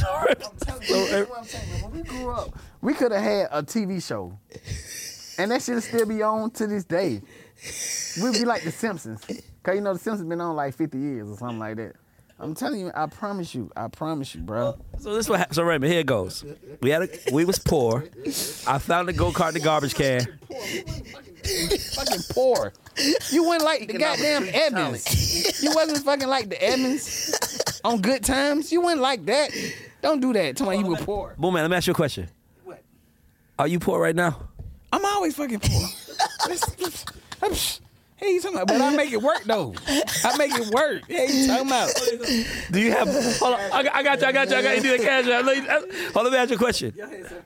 When we grew up, we could have had a TV show. And that shit'll still be on to this day. We'd be like The Simpsons. Cause you know The Simpsons been on like 50 years or something like that. I'm telling you, I promise you, bro. So this what happened. So Raymond, here it goes. We was poor. I found the go-kart in the garbage can. Fucking poor. You went like the goddamn Evans. You wasn't fucking like the Evans on Good Times. You went like that. Don't do that. Tell me you were poor. Boom, man, let me ask you a question. What? Are you poor right now? I'm always fucking poor. Hey, you talking about? But I make it work though. I make it work. Hey, you talking about? Do you have? Hold on, I got you. I got you the cash out. Hold on, let me ask you a question.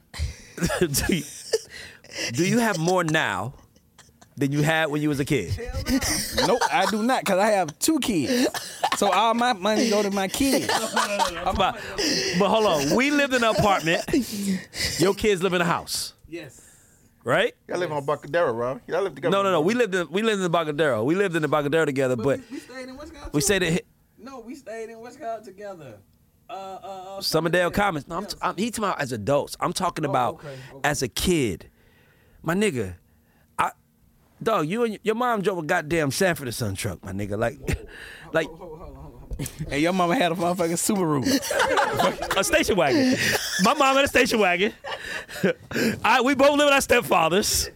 Do you have more now than you had when you was a kid? Nope, I do not, cause I have 2 kids. So all my money go to my kids. But hold on, we lived in an apartment. Your kids live in a house. Yes. Right? Y'all live on Bacadero, bro. Y'all live together. No. We lived in the Bacadero. We lived in the Bacadero together, but we stayed in West Coast. we stayed at No, we stayed in West Coast together. Summerdale Commons. No, he's talking about as adults. I'm talking about as a kid. My nigga, dog, you and your mom drove a goddamn Sanford and Son truck, my nigga. Like, And your mama had a motherfucking Subaru. a station wagon. My mom had a station wagon. We both live with our stepfathers.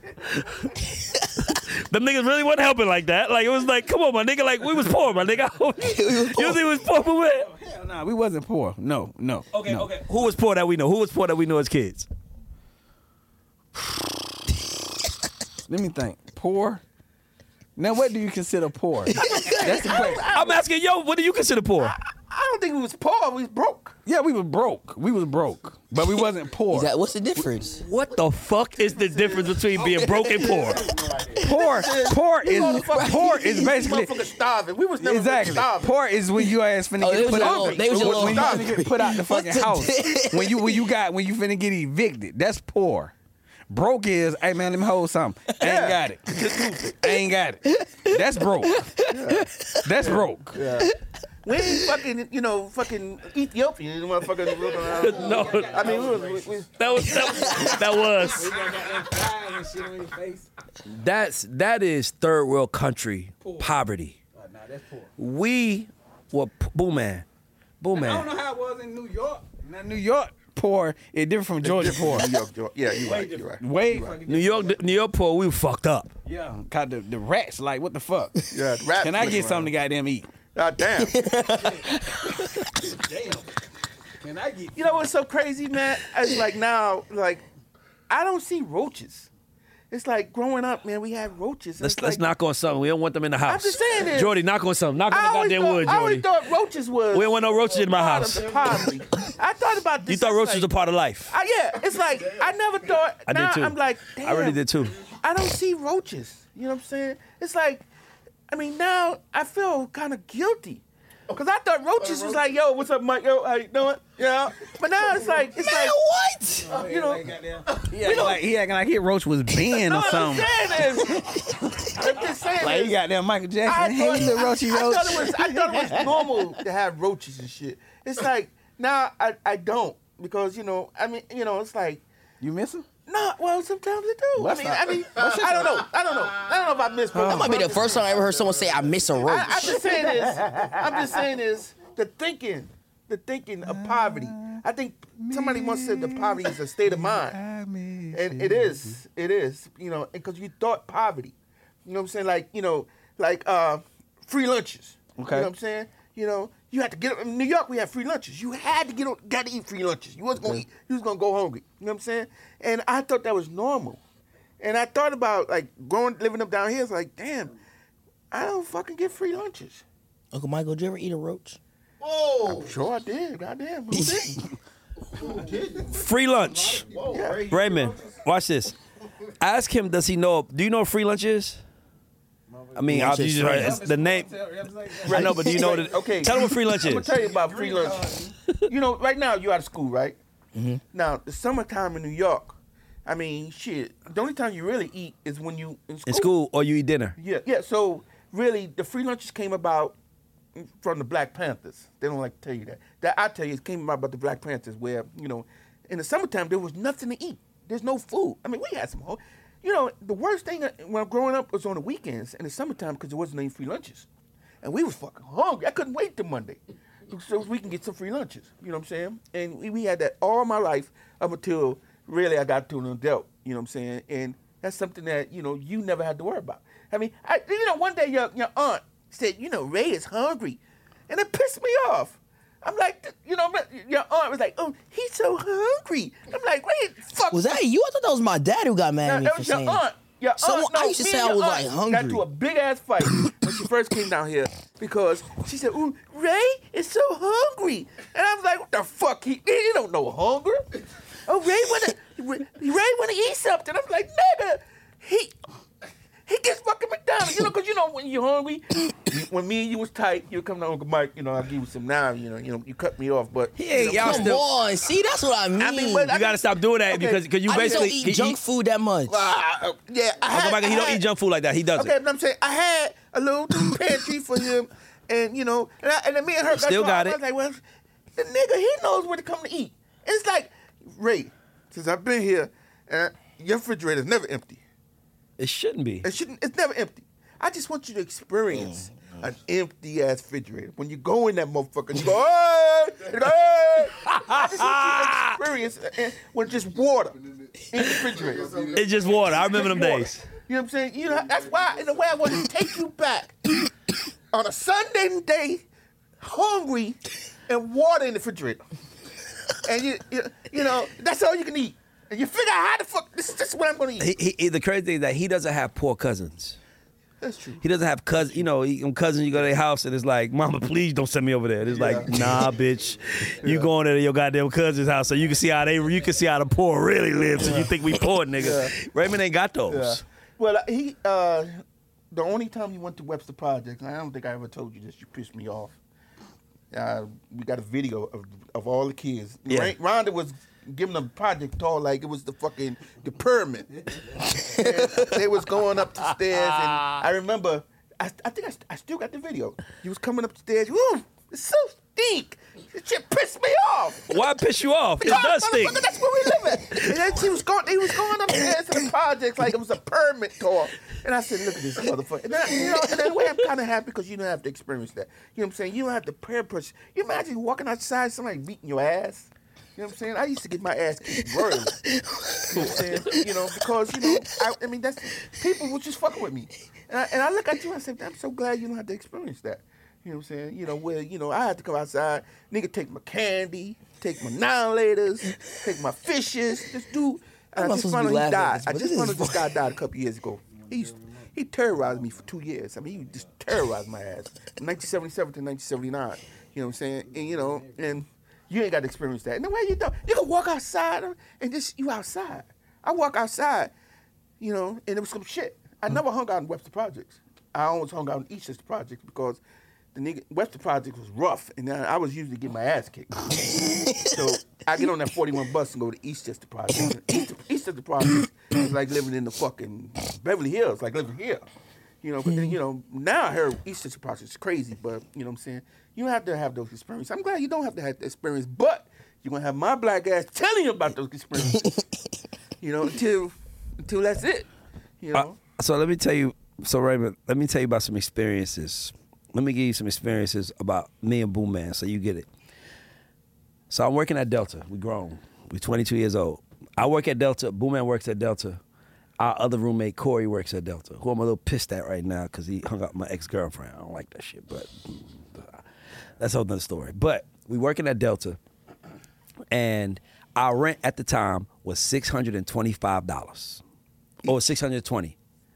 Them niggas really wasn't helping like that. Like, it was like, come on, my nigga. Like, we was poor, my nigga. You think we was poor, but Hell nah, we wasn't poor. No. Okay, no. okay. Who was poor that we know? Who was poor that we knew as kids? Let me think. Poor? Now, what do you consider poor? That's the question. I'm asking, yo, what do you consider poor? I don't think we was poor. We was broke. Yeah, we was broke. But we wasn't poor. What's the difference? What the fuck is the difference between being broke and poor? Poor is basically Motherfucker starving. We was never exactly. starving. Poor is when your ass finna Oh, get put out. they was your When you little finna get put out the fucking the house. difference? When you finna get evicted. That's poor. Broke is, hey man, let me hold something. I ain't got it. That's broke. That's broke. Yeah. We ain't fucking, fucking Ethiopian, motherfucker. No, I mean, that was. That is third world country poverty. Nah, that's poor. We were Boom Man. I don't know how it was in New York. Now, New York poor is different from Georgia poor. New York, Georgia. Yeah, you're right. Way New York poor. We were fucked up. Yeah, cause the rats like what the fuck? Yeah, the rats Can I look get around. something to goddamn eat? God damn. Damn. Can I get? You know what's so crazy, man? It's like now, like I don't see roaches. It's like growing up, man. We had roaches. Let's knock on something. We don't want them in the house. I'm just saying this. Jordy, knock on something. Knock on the goddamn wood, I always Jordy. thought roaches was. We don't want no roaches in my part house. of the poverty. I thought about this. You thought it's roaches like, were part of life. Yeah, it's like I never thought. I now did too. I'm like, damn. I really did too. I don't see roaches. You know what I'm saying? It's like, I mean, now I feel kind of guilty. Cause I thought roaches was like, yo, what's up, Mike? Yo, how you doing? Yeah. But now it's like, what? you know. He acting like his roach was Ben or something. I'm just saying Like this. he got that Michael Jackson. Hey, little roachy roach. I thought it was normal to have roaches and shit. It's like now I don't because I mean it's like You miss him? no. Well, sometimes I do. What's I mean I don't know. I don't know if I miss. That might be the first time I ever heard someone say I miss a roach. I'm just saying this. The thinking of poverty. I think somebody once said the poverty is a state of mind, and it is. Because you thought poverty. You know what I'm saying? Like free lunches. Okay. You know what I'm saying? You had to get up in New York. We had free lunches. You had to got to eat free lunches. You wasn't gonna eat. You was gonna go hungry. You know what I'm saying? And I thought that was normal. And I thought about like living up down here. It's like, damn, I don't fucking get free lunches. Uncle Michael, did you ever eat a roach? I'm sure I did. Goddamn, who didn't? Free lunch. Yeah. Raymond, watch this. Ask him, does he know? Do you know what free lunch is? I mean, Lunch you is just free. heard, it's the name. I know, but do you know what it, Okay. Tell him what free lunch I'm gonna is. tell you about free lunch. Right now you out of school, right? Mm-hmm. Now the summertime in New York, I mean, shit. The only time you really eat is when you in school. In school, or you eat dinner. Yeah. So really, the free lunches came about from the Black Panthers. They don't like to tell you that. That I tell you, it came about the Black Panthers, where in the summertime there was nothing to eat. There's no food. I mean, we had some. The worst thing when I'm growing up was on the weekends in the summertime because there wasn't any free lunches, and we was fucking hungry. I couldn't wait till Monday, so we can get some free lunches. You know what I'm saying? And we had that all my life up until really I got to an adult. You know what I'm saying? And that's something that you never had to worry about. I mean, one day your aunt said, Ray is hungry, and it pissed me off. I'm like, your aunt was like, oh, he's so hungry. I'm like, wait, fuck. Was that you? I thought that was my dad who got mad at me That for was your saying aunt. Your Someone- aunt. No, I used to me say and I your was, aunt like, hungry. Got into a big ass fight when she first came down here because she said, "Ooh, Ray is so hungry," and I was like, "What the fuck? He don't know hunger." Oh, Ray wanna eat something. I'm like, nigga, he gets fucking McDonald's, because when you're hungry, when me and you was tight, you would come to Uncle Mike, I'll give you some now, you cut me off, but Y'all Come still. on, see, that's what I mean. but You gotta stop doing that Okay. because you I just basically don't eat junk food that much. yeah, Uncle Michael, he don't eat junk food like that. He does Okay, it. but I'm saying I had a little pantry for him, and and then me and her Still got I it. was like, well, the nigga, he knows where to come to eat. It's like, Ray, since I've been here, your refrigerator's never empty. It shouldn't be. It's never empty. I just want you to experience an empty ass refrigerator. When you go in that motherfucker, you go, hey, hey. I just want you to experience when just water in the refrigerator. It's just water. I remember them Water. days. You know what I'm saying? That's why, in a way, I want to take you back on a Sunday day, hungry, and water in the refrigerator. And that's all you can eat. And you figure out how the fuck this is what I'm gonna eat. The crazy thing is that he doesn't have poor cousins. That's true. He doesn't have cousins. Cousins, you go to their house and it's like, Mama, please don't send me over there. It's like, nah, bitch, you going to your goddamn cousin's house so you can see how the poor really live. So you think we poor, nigga? Raymond ain't got those. Yeah. Well, the only time he went to Webster Projects, and I don't think I ever told you this. You pissed me off. We got a video of all the kids. Yeah. Rhonda was giving them a project tour like it was the pyramid. And they was going up the stairs, and I remember, I think I still got the video. He was coming up the stairs. Woo! It's so stink. This shit pissed me off. Why piss you off? It does stink. Motherfucker, that's where we live at. And then he was going upstairs to the projects like it was a permit tour. And I said, look at this motherfucker. And then, and in a way I'm kind of happy because you don't have to experience that. You know what I'm saying? You don't have to peer pressure. You imagine walking outside, somebody beating your ass. You know what I'm saying? I used to get my ass kicked royally. You know what I'm saying? Because, I mean, that's, people were just fucking with me. And I look at you and I said, I'm so glad you don't have to experience that. You know what I'm saying? Where, I had to come outside, nigga take my candy, take my now-laters, take my fishes, just do. And I just found out he died. I just found out this guy died a couple years ago. He terrorized me for 2 years. I mean, he just terrorized my ass. From 1977 to 1979. You know what I'm saying? And, and you ain't got to experience that. And the way you don't, you can walk outside and just, you outside. I walk outside, and it was some shit. I never hung out in Webster Projects. I always hung out in Eastchester Projects because the nigga Webster Projects was rough, and I was usually getting my ass kicked. So I get on that 41 bus and go to Eastchester Projects. Eastchester Projects is like living in the fucking Beverly Hills, like living here. But then, now I heard Eastchester Projects is crazy, but you know what I'm saying? You don't have to have those experiences. I'm glad you don't have to have the experience, but you're gonna have my black ass telling you about those experiences. Until that's it. So let me tell you, Raymond, let me tell you about some experiences. Let me give you some experiences about me and Boom Man so you get it. So I'm working at Delta. We grown. We're 22 years old. I work at Delta. Boom Man works at Delta. Our other roommate, Corey, works at Delta, who I'm a little pissed at right now because he hung out with my ex-girlfriend. I don't like that shit, but that's a whole nother story. But we working at Delta, and our rent at the time was $625. Or $620.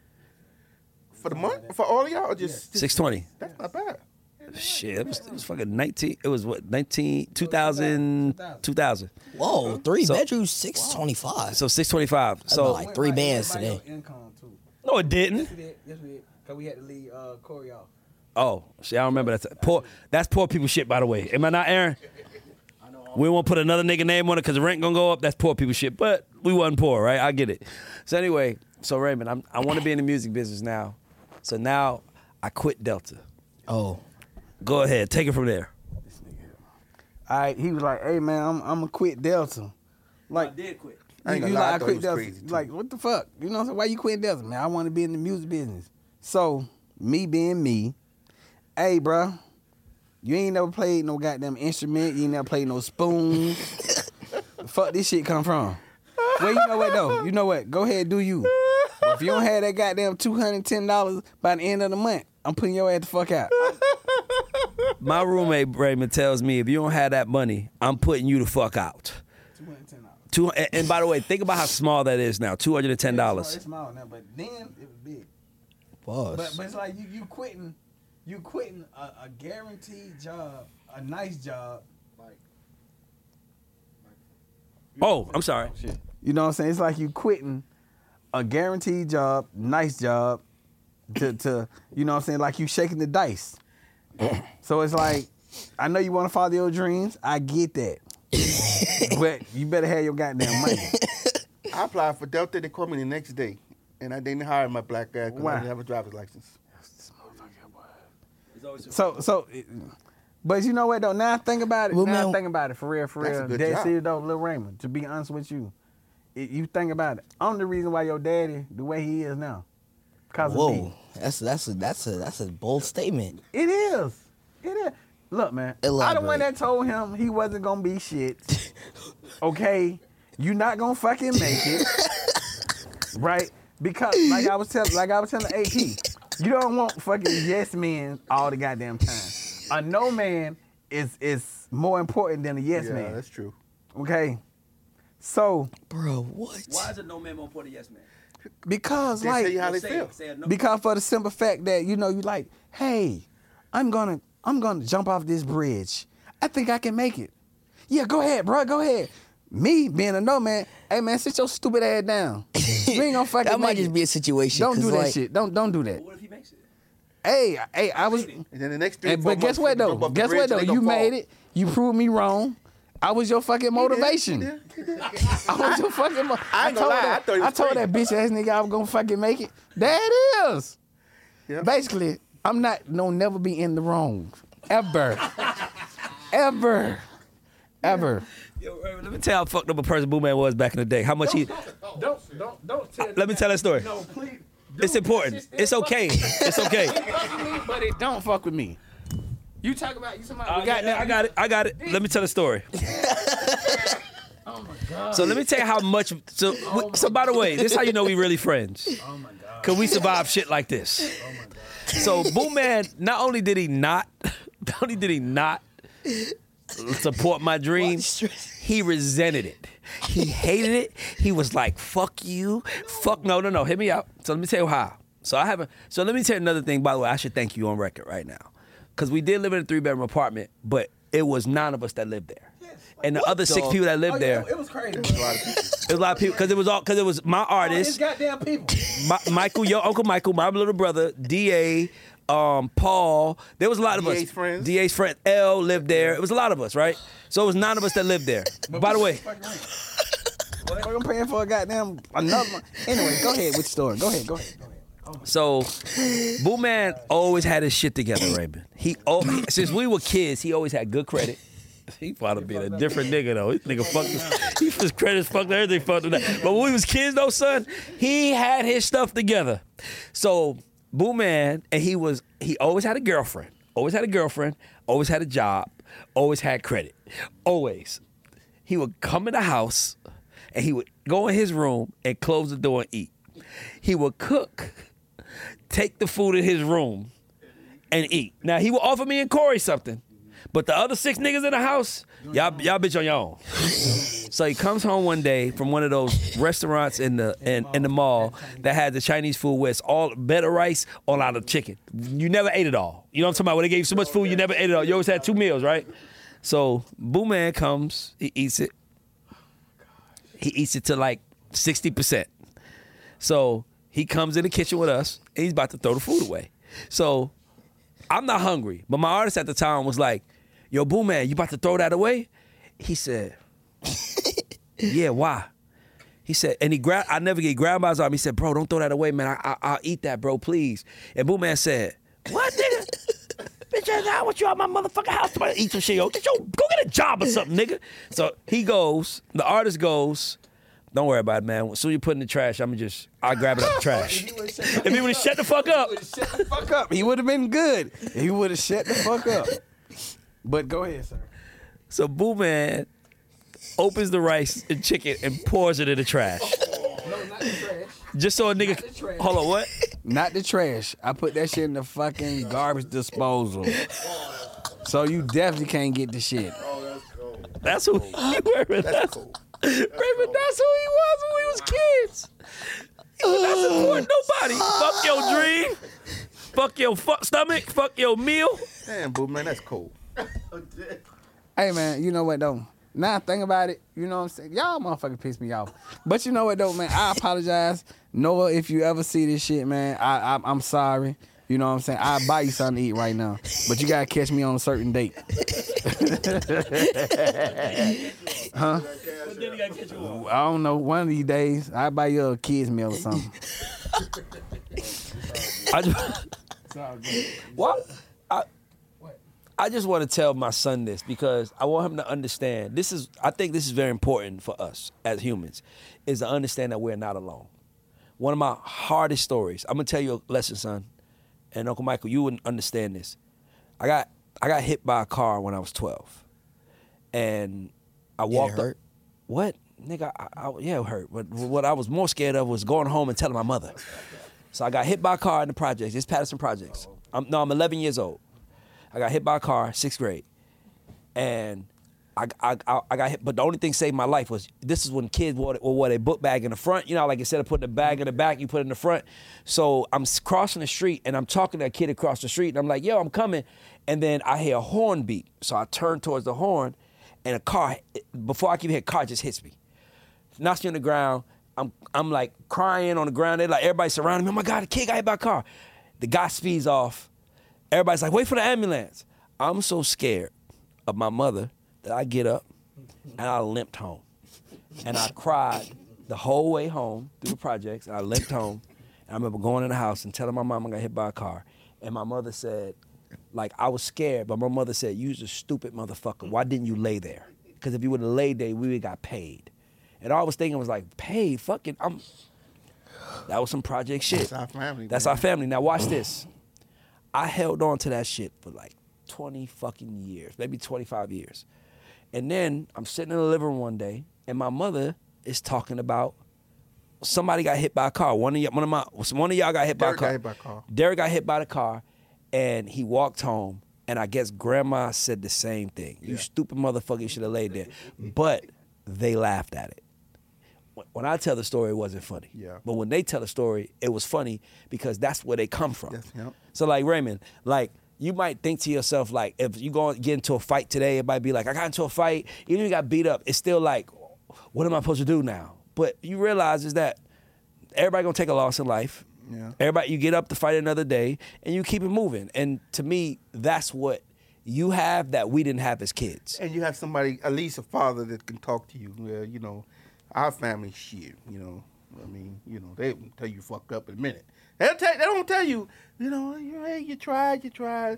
For the month? For all of y'all? Or just $620. That's not bad. Shit, it was fucking 19. It was what, 2000. Whoa, three bedrooms, $625. So $625. So like 3 bands today. No, it didn't. Yes, we did. Because we had to leave Corey off. Oh, shit, I don't remember that. That's poor people shit, by the way. Am I not, Aaron? We won't put another nigga name on it because the rent gonna go up. That's poor people shit. But we wasn't poor, right? I get it. So anyway, Raymond, I want to be in the music business now. So now I quit Delta. Oh. Go ahead, take it from there. All right, he was like, "Hey man, I'm gonna quit Delta." Like, I did quit. I ain't gonna lie, I thought he quit was Delta. crazy, too. Like, what the fuck? You know what I'm saying? Why you quitting Delta, man? I want to be in the music business. So me being me, hey, bro, you ain't never played no goddamn instrument. You ain't never played no spoon. The fuck this shit come from? Well, you know what though? You know what? Go ahead, do you. But if you don't have that goddamn $210 by the end of the month, I'm putting your ass the fuck out. My roommate Raymond tells me if you don't have that money, I'm putting you the fuck out. $210. And by the way, think about how small that is now. $210. It's small now, but then it was big. Boss. But it's like you quitting a guaranteed job, a nice job. Oh, I'm sorry. You know what I'm saying? It's like you quitting a guaranteed job, nice job, to you know what I'm saying? Like you shaking the dice. So it's like, I know you want to follow your dreams. I get that. But you better have your goddamn money. I applied for Delta. They called me the next day. And I didn't hire my black guy because I didn't have a driver's license. But you know what though? Now I think about it. Well, now I man, think about it for real. That's a good Dead job. serious though, Lil Raymond. To be honest with you, you think about it. I'm the reason why your daddy the way he is now. Cause of Whoa, me. that's a bold statement. It is. It is. Look, man. I the one Elaborate. that told him he wasn't gonna be shit. Okay, you not gonna fucking make it, right? Because like I was telling AP, you don't want fucking yes men all the goddamn time. A no man is more important than a yes man. Yeah, that's true. Okay, so Bro, what? Why is it no man more important than yes man? because They tell like you how they feel. because for the simple fact that you like, hey, I'm gonna jump off this bridge. I think I can make it. Yeah, go ahead, bro. Go ahead. Me being a no man, hey man, sit your stupid ass down. You ain't gonna fucking That might make just it. be a situation. Don't 'cause, do that like, shit. Don't do that. What if he makes it? Hey, I was. And then the next 3 or 4 But guess months, what you though? jump off the Guess bridge what though? and they You gonna fall. made it. You proved me wrong. I was your fucking motivation. He did. I was your fucking. I ain't gonna lie, I thought he was told crazy. that bitch ass nigga I was gonna fucking make it. There it is. Yeah. Basically, I'm not never be in the wrong ever. ever. Yo, let me tell you how fucked up a person Boo Man was back in the day. How much he. Don't tell Let me tell that story. No, please. It's important. It's okay. It's okay. But it don't fuck with me. You talk about somebody. I got it. Let me tell the story. Oh my God. So let me tell you how much. So by the way, this is how you know we really friends. Oh my God. Cause we survive shit like this. Oh my God. So Boo Man, not only did he not support my dream, he resented it. He hated it. He was like, "Fuck you, fuck no, hear me out." So let me tell you how. So let me tell you another thing. By the way, I should thank you on record right now, because we did live in a 3-bedroom apartment, but it was 9 of us that lived there, and the other 6 people that lived there. It was crazy. It was a lot of people because it was my artist. It's goddamn people. Michael, your Uncle Michael, my little brother, DA, Paul. There was a lot of us. DA's friend. L lived there. It was a lot of us, right? So it was 9 of us that lived there. By the way. I'm paying for a goddamn another one. Anyway, go ahead with your story. Go ahead. So, Boo Man always had his shit together, Raymond. Since we were kids, he always had good credit. He probably being a different nigga though. This nigga fucked. His credits fucked everything fucked up. But when we was kids though, son, he had his stuff together. So Boo Man, and he always had a girlfriend. Always had a job. Always had credit. Always. He would come in the house and he would go in his room and close the door and eat. He would cook, take the food in his room, and eat. Now he would offer me and Corey something. But the other 6 niggas in the house, y'all bitch on your own. So he comes home one day from one of those restaurants in the mall that had the Chinese food where it's all better rice, all out of chicken. You never ate it all. You know what I'm talking about? When they gave you so much food, you never ate it all. You always had 2 meals, right? So Boo Man comes, he eats it. He eats it to like 60%. So he comes in the kitchen with us, and he's about to throw the food away. So I'm not hungry, but my artist at the time was like, "Yo, Boo Man, you about to throw that away?" He said, "Yeah, why?" He said, and I never get grabbed by his arm. He said, "Bro, don't throw that away, man. I'll eat that, bro, please." And Boo Man said, "What, nigga? Bitch, I want you out my motherfucking house to eat some shit. Yo, go get a job or something, nigga." So he goes, the artist goes, "Don't worry about it, man. As soon as you put it in the trash, I'll grab it out the trash." If he would have shut the fuck up. He would have been good. He would have shut the fuck up. But go ahead, sir. So Boo Man opens the rice and chicken and pours it in the trash. No, not the trash. Just so a nigga. Not the trash. Hold on, what? Not the trash. I put that shit in the fucking garbage disposal. So you definitely can't get the shit. That's who he was. That's cool. Raymond, that's who he was when we was kids. He was not supporting nobody. Fuck your dream. Fuck your stomach. Fuck your meal. Damn, Boo Man, that's cool. Hey, man, you know what, though? Now think about it, you know what I'm saying? Y'all motherfucking piss me off. But you know what, though, man? I apologize. Noah, if you ever see this shit, man, I'm sorry. You know what I'm saying? I'll buy you something to eat right now. But you gotta catch me on a certain date. Huh? I don't know. One of these days, I'll buy you a kid's meal or something. I just want to tell my son this because I want him to understand. I think this is very important for us as humans, is to understand that we're not alone. One of my hardest stories. I'm gonna tell you a lesson, son. And Uncle Michael, you wouldn't understand this. I got hit by a car when I was 12, and I walked. hurt? What, nigga? Yeah, it hurt. But what I was more scared of was going home and telling my mother. So I got hit by a car in the projects. It's Patterson Projects. I'm 11 years old. I got hit by a car, 6th grade, and I got hit. But the only thing saved my life was this is when kids wore a book bag in the front. You know, like instead of putting the bag in the back, you put it in the front. So I'm crossing the street and I'm talking to a kid across the street, and I'm like, "Yo, I'm coming," and then I hear a horn beep. So I turn towards the horn, and a car, before I can hit, a car just hits me, knocks me on the ground. I'm like crying on the ground. They're like, everybody surrounding me. Oh my God, the kid got hit by a car. The guy speeds off. Everybody's like, "Wait for the ambulance." I'm so scared of my mother that I get up and I limped home. And I cried the whole way home through the projects, and I limped home. And I remember going in the house and telling my mom I got hit by a car. And my mother said, Like, I was scared, but my mother said, "You's a stupid motherfucker. Why didn't you lay there? Because if you would have laid there, we would have got paid." And all I was thinking was like, paid? Fucking, that was some project shit. That's our family. That's man. our family. Now watch this. I held on to that shit for like 20 fucking years, maybe 25 years. And then I'm sitting in the living room one day, and my mother is talking about somebody got hit by a car. One of y'all got hit by a Derek car. got hit by a car. Derek got hit by the car, and he walked home. And I guess grandma said the same thing. You stupid motherfucker, you should have laid there. But they laughed at it. When I tell the story, it wasn't funny. Yeah. But when they tell the story, it was funny because that's where they come from. Yes, yep. So like Raymond, like you might think to yourself, like if you go and get into a fight today, it might be like, I got into a fight, even if you got beat up, it's still like, what am I supposed to do now? But you realize is that everybody gonna take a loss in life. Yeah. Everybody, you get up to fight another day and you keep it moving. And to me, that's what you have that we didn't have as kids. And you have somebody, at least a father, that can talk to you. Where, you know, our family shit. You know, I mean, you know, they will tell you fucked up in a minute. They don't tell you, you know, hey, you tried. Nigga,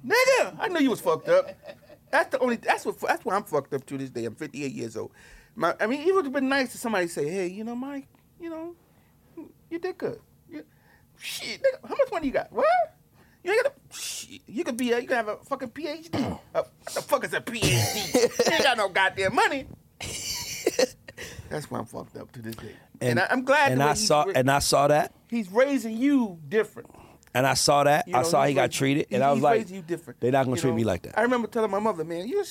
I knew you was fucked up. That's why I'm fucked up to this day. I'm 58 years old. I mean, it would have been nice to somebody say, hey, you know, Mike, you know, you did good. Shit, nigga, how much money you got? What? You ain't got a shit. You could have a fucking PhD. What the fuck is a PhD? You ain't got no goddamn money. That's why I'm fucked up to this day. And I'm glad. And I saw that. He's raising you different. And I saw that. You know, I saw he got treated, and I was like, raising you different. they're not gonna You treat know, me like that. I remember telling my mother, man, you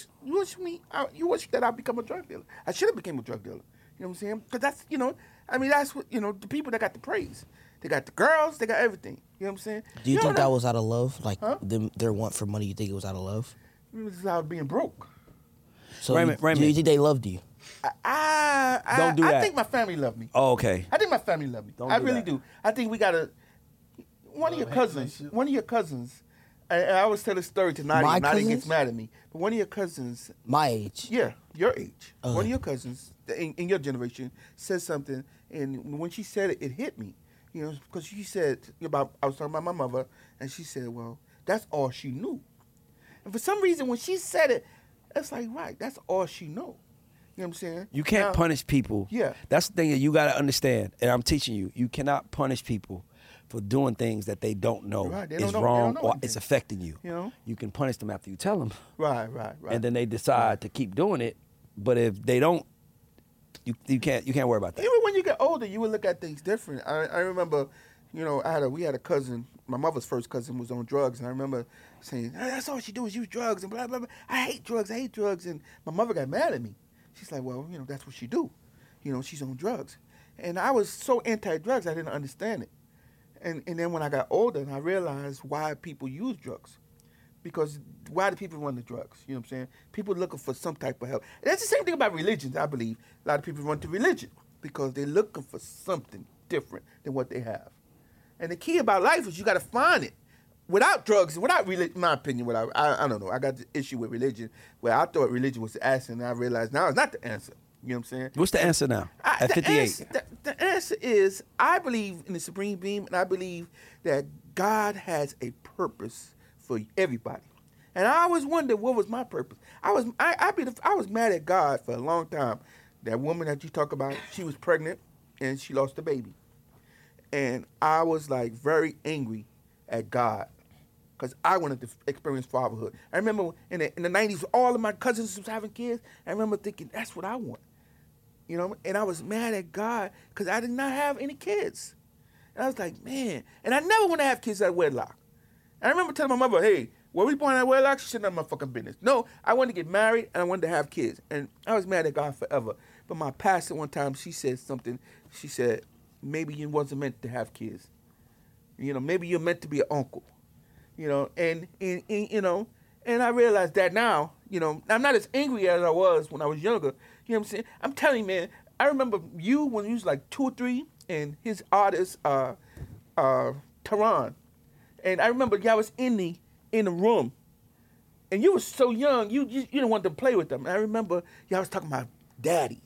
wish that I become a drug dealer. I should have became a drug dealer. You know what I'm saying? Because that's, you know, I mean, that's what, you know, the people that got the praise. They got the girls, they got everything. You know what I'm saying? Do you think know that was out of love? Like Huh? their want for money, you think it was out of love? It was out being broke. So Raymond, do you think they loved you? Don't do that. I think my family loved me. oh, okay. I think my family loved me. Don't I do really that. do. I think we got to. One of your cousins. I always tell this story to Nadia. My Nadia gets cousins? mad at me. But one of your cousins, My age. yeah, your age, one of your cousins in your generation said something, and when she said it, it hit me. You know, because she said I was talking about my mother, and she said, "Well, that's all she knew." And for some reason, when she said it, it's like, right, that's all she know. You know what I'm saying? You can't Now, punish people. Yeah. That's the thing that you got to understand, and I'm teaching you. You cannot punish people for doing things that they don't know Right, they is don't know- they wrong don't know or anything. it's affecting you. You know? You can punish them after you tell them, Right. and then they decide to keep doing it. But if they don't, you can't worry about that. Even when you get older, you would look at things different. I remember, you know, we had a cousin. My mother's first cousin was on drugs, and I remember saying, "Hey, that's all she do is use drugs and blah blah blah. I hate drugs. And my mother got mad at me. She's like, "Well, you know, that's what she do. You know, she's on drugs." And I was so anti-drugs, I didn't understand it. And then when I got older, and I realized why people use drugs. Because why do people run to drugs? You know what I'm saying? People looking for some type of help. And that's the same thing about religions, I believe. A lot of people run to religion because they're looking for something different than what they have. And the key about life is you got to find it. Without drugs, without religion, in my opinion, I don't know. I got the issue with religion where I thought religion was the answer, and I realized now it's not the answer. You know what I'm saying? What's the answer now? At 58. The answer is I believe in the supreme being, and I believe that God has a purpose for everybody. And I always wondered what was my purpose. I was mad at God for a long time. That woman that you talk about, she was pregnant and she lost a baby. And I was like very angry at God because I wanted to experience fatherhood. I remember in the 90s, all of my cousins was having kids. I remember thinking, that's what I want. You know, and I was mad at God because I did not have any kids. And I was like, man. And I never want to have kids at wedlock. And I remember telling my mother, hey, were we born at wedlock? She said, none of my fucking business. No, I wanted to get married and I wanted to have kids. And I was mad at God forever. But my pastor one time, she said something. She said, maybe you wasn't meant to have kids. You know, maybe you're meant to be an uncle. You know, and you know, and I realized that now, you know, I'm not as angry as I was when I was younger. You know what I'm saying? I'm telling you, man, I remember you when you was like 2 or 3, and his artist, Tehran. And I remember y'all was in the room, and you was so young, you didn't want to play with them. And I remember y'all was talking about daddy,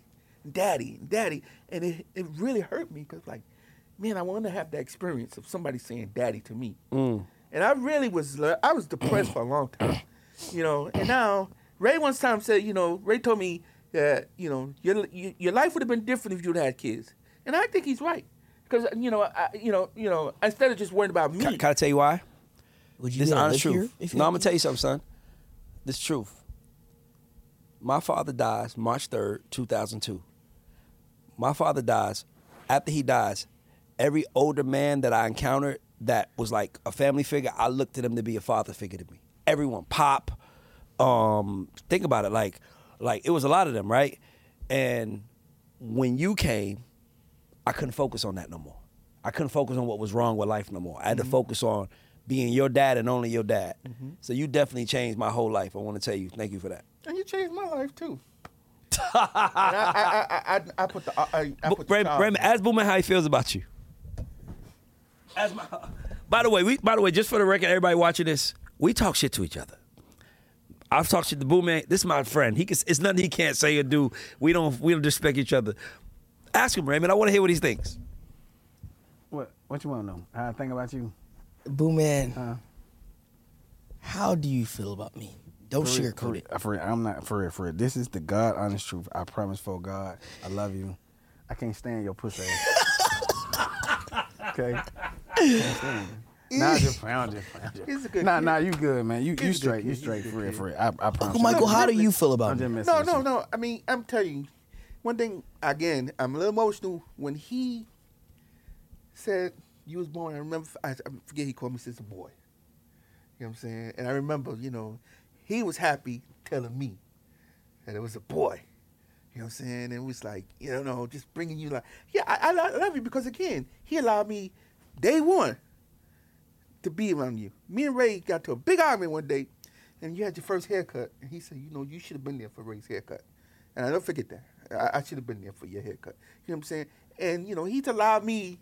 and it really hurt me because like, man, I want to have that experience of somebody saying daddy to me. You And I really was depressed for a long time, you know. And now Ray one time said, you know, Ray told me that, you know, your life would have been different if you'd had kids. And I think he's right. Because, you know, instead of just worrying about me. Can I tell you why? Would you This is wanna honest live truth. here if you No, had I'm gonna kids? tell you something, son. This is truth. My father dies March 3rd, 2002. My father dies. After he dies, every older man that I encountered that was like a family figure, I looked at him to be a father figure to me. Everyone, Pop. Think about it, like it was a lot of them, right? And when you came, I couldn't focus on that no more. I couldn't focus on what was wrong with life no more. I had to focus on being your dad and only your dad. So you definitely changed my whole life. I want to tell you, thank you for that. And you changed my life too. And I put the Raymond, ask Boomer how he feels about you. By the way, just for the record, everybody watching this, we talk shit to each other. I've talked shit to Boomer. This is my friend. It's nothing he can't say or do. We don't disrespect each other. Ask him, Raymond. I want to hear what he thinks. What you want to know? How I think about you? Boo man, how do you feel about me? Don't sugarcoat it. I'm not for real. This is the God honest truth. I promise for God. I love you. I can't stand your pussy ass. Okay? Can't stand you. Nah, I'm just playing. He's a good Nah, kid. you good, man. You He's a straight. good You kid. straight He's a for good real, kid. for real. I promise. Uncle Michael, how do you feel about I'm me? just messing with you. No. I mean, I'm telling you, one thing, again, I'm a little emotional. When he said you was born, I remember, I forget he called me since a boy. You know what I'm saying? And I remember, you know, he was happy telling me that it was a boy. You know what I'm saying? And it was like, you know, just bringing you like, yeah, I love you because, again, he allowed me, day one, to be around you. Me and Ray got to a big argument one day, and you had your first haircut. And he said, you know, you should have been there for Ray's haircut. And I don't forget that. I should have been there for your haircut. You know what I'm saying? And, you know, he's allowed me,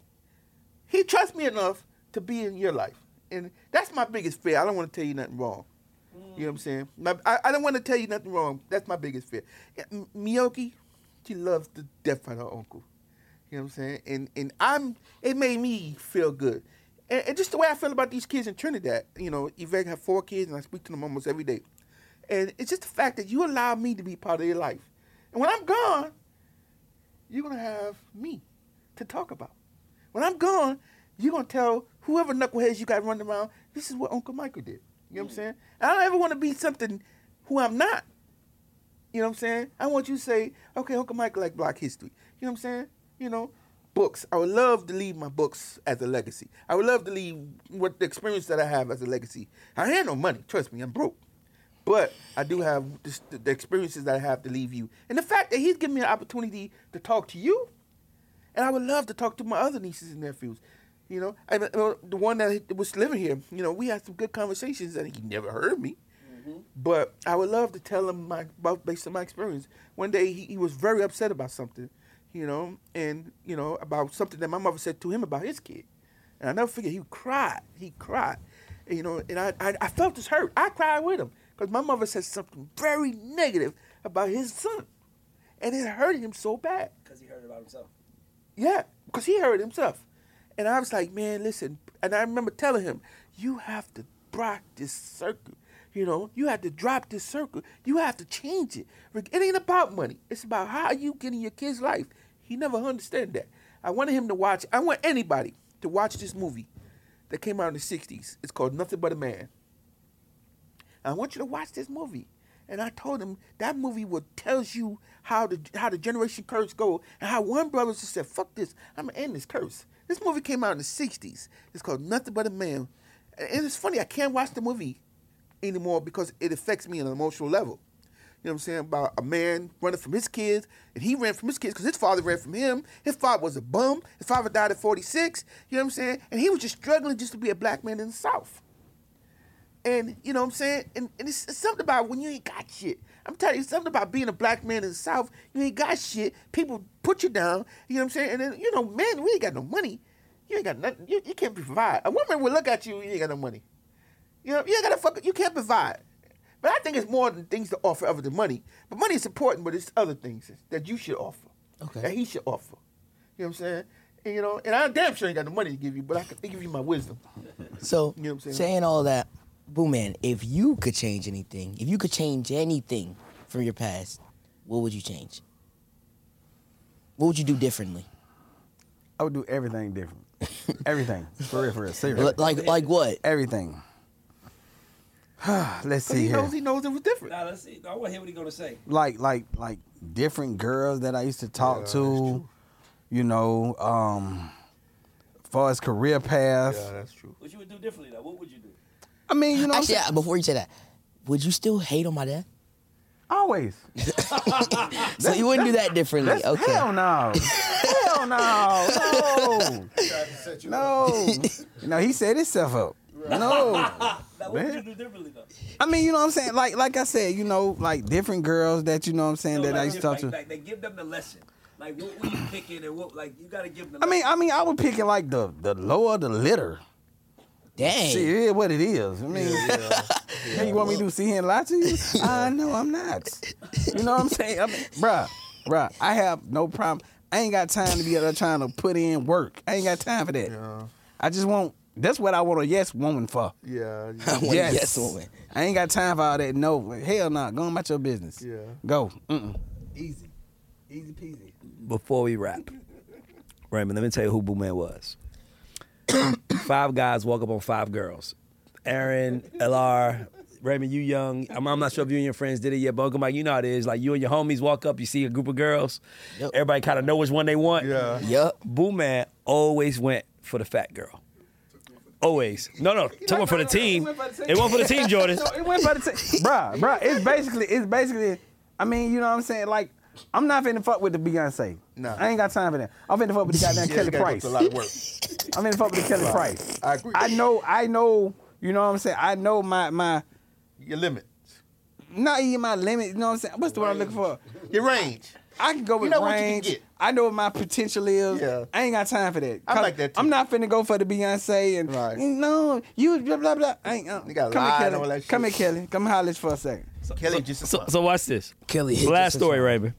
he trusts me enough to be in your life. And that's my biggest fear. I don't want to tell you nothing wrong. You know what I'm saying? I don't want to tell you nothing wrong. That's my biggest fear. Miyoki, she loves the death of her uncle. You know what I'm saying? And it made me feel good. And just the way I feel about these kids in Trinidad. You know, Yvette have 4 kids, and I speak to them almost every day. And it's just the fact that you allow me to be part of your life. And when I'm gone, you're going to have me to talk about. When I'm gone, you're going to tell whoever knuckleheads you got running around, this is what Uncle Michael did. You know what I'm saying? And I don't ever want to be something who I'm not. You know what I'm saying? I want you to say, okay, Uncle Michael like Black history. You know what I'm saying? You know, books. I would love to leave my books as a legacy. I would love to leave what the experience that I have as a legacy. I ain't no money. Trust me, I'm broke. But I do have the experiences that I have to leave you. And the fact that he's giving me an opportunity to talk to you, and I would love to talk to my other nieces and nephews. You know, the one that was living here, you know, we had some good conversations, and he never heard me. But I would love to tell him based on my experience. One day he was very upset about something, you know, and, you know, about something that my mother said to him about his kid. And I never forget, he cried. And, you know, and I felt his hurt. I cried with him because my mother said something very negative about his son. And it hurt him so bad. Because he heard about himself. Yeah, because he hurt himself. And I was like, man, listen. And I remember telling him, you have to break this circle. You know, you have to drop this circle. You have to change it. It ain't about money. It's about how you get in your kid's life. He never understood that. I wanted him to watch. I want anybody to watch this movie that came out in the 60s. It's called Nothing But a Man. I want you to watch this movie. And I told him that movie tells you how the generation curse go and how one brother just said, fuck this, I'm going to end this curse. This movie came out in the 60s. It's called Nothing But a Man. And it's funny, I can't watch the movie anymore because it affects me on an emotional level. You know what I'm saying? About a man running from his kids, and he ran from his kids because his father ran from him. His father was a bum. His father died at 46. You know what I'm saying? And he was just struggling just to be a black man in the South. And, you know what I'm saying? And it's something about when you ain't got shit. I'm telling you, something about being a black man in the South. You ain't got shit. People put you down. You know what I'm saying? And then, you know, man, we ain't got no money. You ain't got nothing. You can't provide. A woman will look at you, you ain't got no money. You know, you ain't got to you can't provide. But I think it's more than things to offer other than money. But money is important, but it's other things that you should offer. Okay. That he should offer. You know what I'm saying? And, you know, and I damn sure ain't got the money to give you, but I can give you my wisdom. So, You know what I'm saying? saying all that, Boom Man, if you could change anything from your past, what would you change? What would you do differently? I would do everything different. Everything. For real, seriously. Like what? Everything. Let's see He here. knows it was different. Now let's see. I want to hear what he's gonna say. Like different girls that I used to talk to, you know, far as career path. Yeah, that's true. What you would do differently though? What would you do? I mean, you know, Actually, before you say that, would you still hate on my dad? always. So you wouldn't do that differently. That's, Okay. Hell no. Hell no. No. No, he set himself up. No. Now, what would Man. you do differently though? I mean, you know what I'm saying? Like I said, you know, like different girls that, you know what I'm saying, that I used to talk to. Like, they give them the lesson. Like what were you picking and what? Like you gotta give them. The I mean, I was picking like the lower the litter. Dang. Shit, it is what it is. I mean, hey, you want me to sit here and lie to you? No, I'm not. You know what I'm saying? I mean, bruh, I have no problem. I ain't got time to be out there trying to put in work. I ain't got time for that. Yeah. I just want, that's what I want a yes woman for. Yeah. I want a Yes. yes woman. I ain't got time for all that. No, hell no. Go on about your business. Yeah. Go. Easy. Easy peasy. Before we wrap, Raymond, let me tell you who Boo Man was. 5 guys walk up on 5 girls. Aaron, LR, Raymond, you young. I'm not sure if you and your friends did it yet, but Uncle Mike, you know how it is. Like you and your homies walk up, you see a group of girls. Yep. Everybody kind of know which one they want. Yeah. Yup. Boo Man always went for the fat girl. Always. No, took one for the team. It went for the team, Jordan. No, it went for the team. Bruh, it's basically, I mean, you know what I'm saying? Like, I'm not finna fuck with the Beyonce. Nah. I ain't got time for that. I'm finna fuck with the goddamn Kelly you gotta go Price. through a lot of work. I'm finna fuck with the Kelly Price. I agree. I know, you know what I'm saying? I know my Your limit. not even my limit, you know what I'm saying? What's the word I'm looking for? Your range. I can go with know what you can range. get. I know what my potential is. Yeah. I ain't got time for that. I like that too. I'm not finna go for the Beyonce and Right. no, you blah blah blah. I ain't. You gotta Come lie here, and all Kelly. that Come here, shit. Kelly. Come holler for a second. Kelly just So watch this. Kelly hit Last just a story, song. Raymond.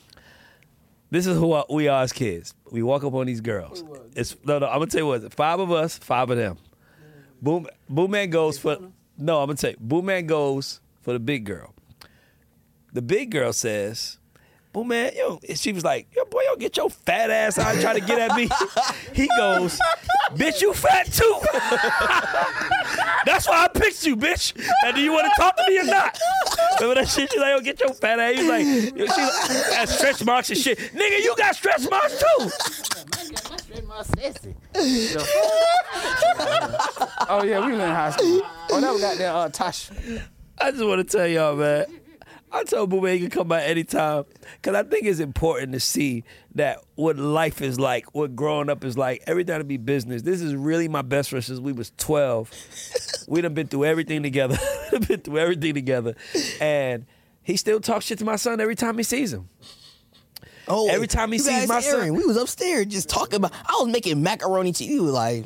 This is who we are as kids. We walk up on these girls. I'm gonna tell you what. 5 of us, 5 of them. Boom Man goes for. No, I'm gonna tell you. Boom Man goes for the big girl. The big girl says, "Boom Man, she was like, yo, boy, yo, get your fat ass out and try to get at me." He goes, "Bitch, you fat too." That's why I picked you, bitch. And do you want to talk to me or not? Remember that shit? She's like, yo, get your fat ass. He's like, she has stretch marks and shit. Nigga, you got stretch marks too. Oh yeah, we was in high school. Oh, that was goddamn Tosh. I just want to tell y'all, man. I told Boo Man he can come by anytime because I think it's important to see that what life is like, what growing up is like. Every time to be business. This is really my best friend since we was 12. We done been through everything together. And he still talks shit to my son every time he sees him. Oh, Every time he you sees guys my son. Aaron, we was upstairs just talking about. I was making macaroni cheese. You was like,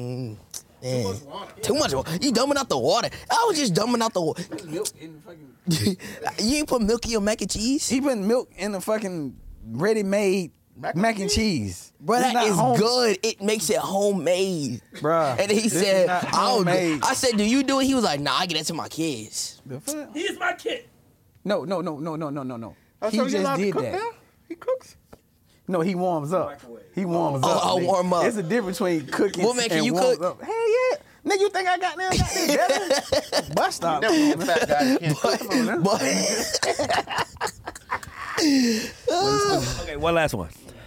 too much water. You dumbing out the water. I was just dumbing out the water. Milk in the fucking. You ain't put milk in your mac and cheese, He put milk in the fucking ready-made mac and cheese. bro. It's That not is home- good. It makes it homemade, Bruh, And then he this is said, not "I don't." homemade. I said, "Do you do it?" He was like, "Nah, I get that to my kids." The fuck? He is my kid. No. Oh, He so you just allowed to did cook that. now? He cooks. No, he warms up. He warms up. I'll nigga. warm up. It's a difference between cooking Well, man, can and you warms cook? up. Hell yeah. Nigga, you think I got this better? Bus stop. Never been a fat guy that can't cook. Come on now. But Okay, one last one.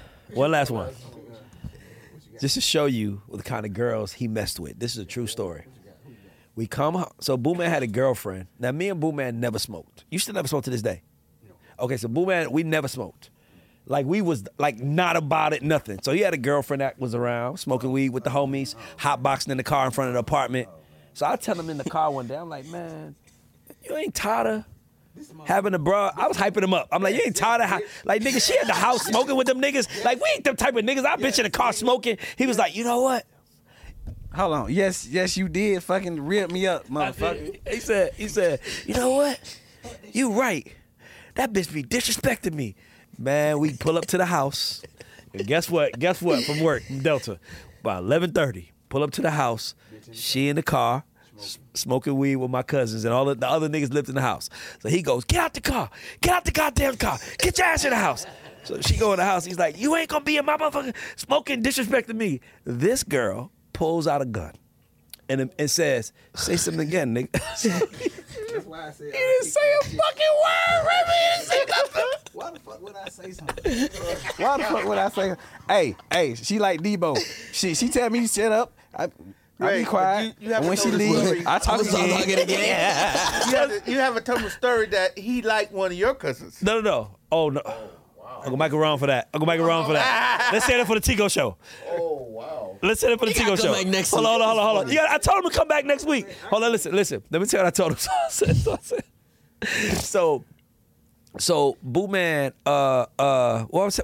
Just to show you what the kind of girls he messed with. This is a true story. We come home. So Boo Man had a girlfriend. Now, me and Boo Man never smoked. You still never smoked to this day? Okay, so Boo Man, we never smoked. Like, we was, like, not about it, nothing. So he had a girlfriend that was around, smoking weed with the homies, hotboxing in the car in front of the apartment. So I tell him in the car one day, I'm like, man, you ain't tired of having a bra. I was hyping him up. I'm like, you ain't tired of, like, nigga, she at the house smoking with them niggas. Like, we ain't them type of niggas. I bitch in the car smoking. He was like, you know what? Hold on. Yes, you did fucking rip me up, motherfucker. He said, you know what? You right. That bitch be disrespecting me. Man, we pull up to the house Guess what? Guess what? From work, from Delta. By 11:30, pull up to the house. She in the car, smoking weed with my cousins, and all the other niggas lived in the house. So he goes, get out the car. Get out the goddamn car. Get your ass in the house. So she go in the house. He's like, you ain't going to be in my motherfucking smoking, disrespecting me. This girl pulls out a gun and says, say something again, nigga. That's why I said. You didn't say a fucking word, Remy. You didn't say nothing. Why the fuck would I say something? Why the fuck would I say? Hey, she like Debo. She tell me shut up. I be quiet. You have and when to she know the leave, story. I talk again. You haven't told me a story that he liked one of your cousins. No. Oh, no. Uncle Michael wrong for that. Let's say that for the Tico show. Oh, wow. Let's set it for the Tico show. Back next Hold week. on. Yeah, I told him to come back next week. Hold on, listen. Let me tell you what I told him. So Boo Man, what was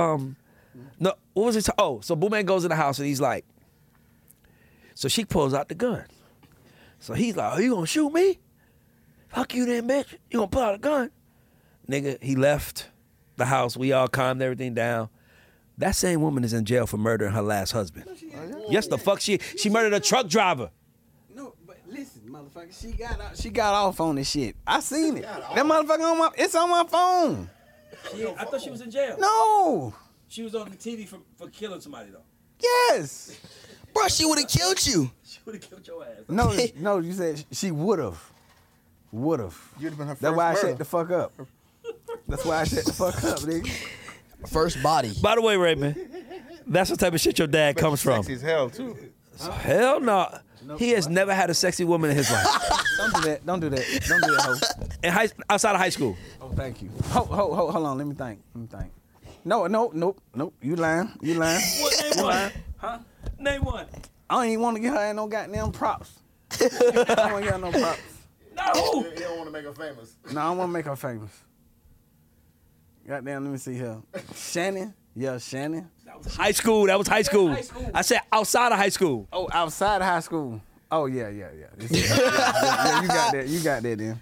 it? Oh, so Boo Man goes in the house and he's like, so she pulls out the gun. So he's like, oh, you gonna shoot me? Fuck you then, bitch. You gonna pull out a gun? Nigga, he left the house. We all calmed everything down. That same woman is in jail for murdering her last husband. Yes, the fuck she murdered a truck driver. No, but listen, motherfucker, she got off on this shit. I seen it. That motherfucker it's on my phone. I thought she was in jail. No. She was on the TV for killing somebody though. Yes. Bro, she would have killed you. She would have killed your ass. No, you said she would have. You'd have been her first That's why I murder. shut the fuck up. That's why I shut the fuck up, nigga. First body. By the way, Raymond, that's the type of shit your dad comes from. Sexy as hell, too. Hell no. He has never had a sexy woman in his life. Don't do that, ho. Outside of high school. Oh, thank you. Hold on. Let me think. No. You lying. What, name one? Huh? Name one. I don't even want to get her no goddamn props. I don't want to get her no props. No. You don't want to make her famous. No, I want to make her famous. Goddamn, let me see here. Shannon. Yeah, Shannon. High school. That was high school. I said outside of high school. Oh, outside of high school. Oh, yeah. Yeah, you got that then.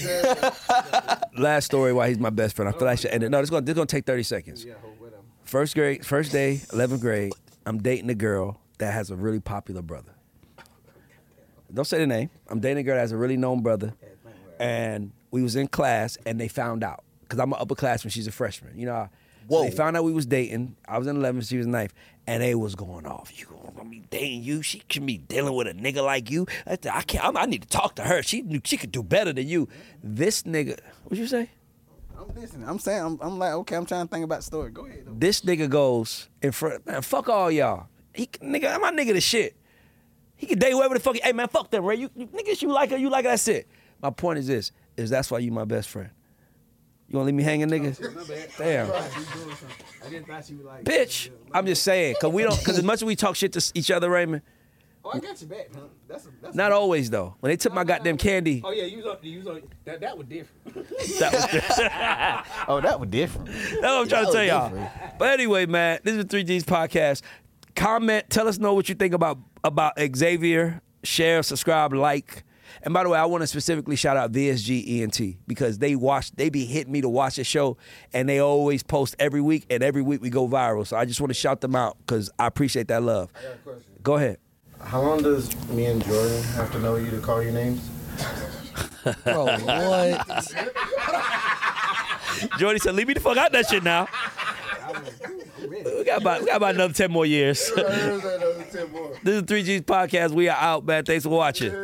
Last story why he's my best friend. I feel like I should end it. No, this is gonna take 30 seconds. First day, 11th grade, I'm dating a girl that has a really popular brother. Don't say the name. I'm dating a girl that has a really known brother. And we was in class and they found out. Because I'm an upperclassman, she's a freshman. You know, so they found out we was dating. I was in 11th, she was 9th. And they was going off. You gonna be dating you? She can be dealing with a nigga like you. I can't. I need to talk to her. She could do better than you. This nigga, what'd you say? I'm listening. I'm saying, I'm like, okay, I'm trying to think about the story. Go ahead, though. This nigga goes in front, man, fuck all y'all. Nigga, my nigga the shit. He can date whoever the fuck, hey man, fuck them, Ray. Niggas, you like her, that's it. My point is this, that's why you my best friend. You gonna leave me hanging, nigga? Damn. I didn't thought she was like... Bitch, I'm just saying, cause as much as we talk shit to each other, Raymond. Oh, I got your back, man. That's Not always though. When they took my goddamn candy. Oh yeah, you was on that was different. That was Oh, that was different. That's what I'm trying to tell y'all. But anyway, man, this is the 3G's podcast. Comment, tell us know what you think about Xavier. Share, subscribe, like. And by the way, I want to specifically shout out VSG ENT because they be hitting me to watch the show, and they always post every week, and every week we go viral. So I just want to shout them out because I appreciate that love. I got a question. Go ahead. How long does me and Jordan have to know you to call your names? Bro, what? Jordy said, leave me the fuck out that shit now. We got about another 10 more years. This is 3G's podcast. We are out, man. Thanks for watching.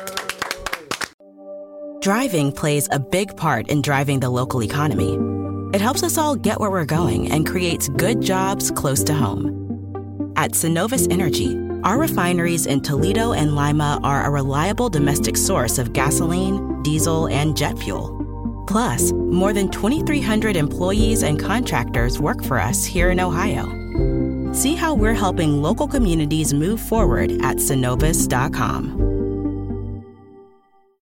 Driving plays a big part in driving the local economy. It helps us all get where we're going and creates good jobs close to home. At Synovus Energy, our refineries in Toledo and Lima are a reliable domestic source of gasoline, diesel, and jet fuel. Plus, more than 2,300 employees and contractors work for us here in Ohio. See how we're helping local communities move forward at Synovus.com.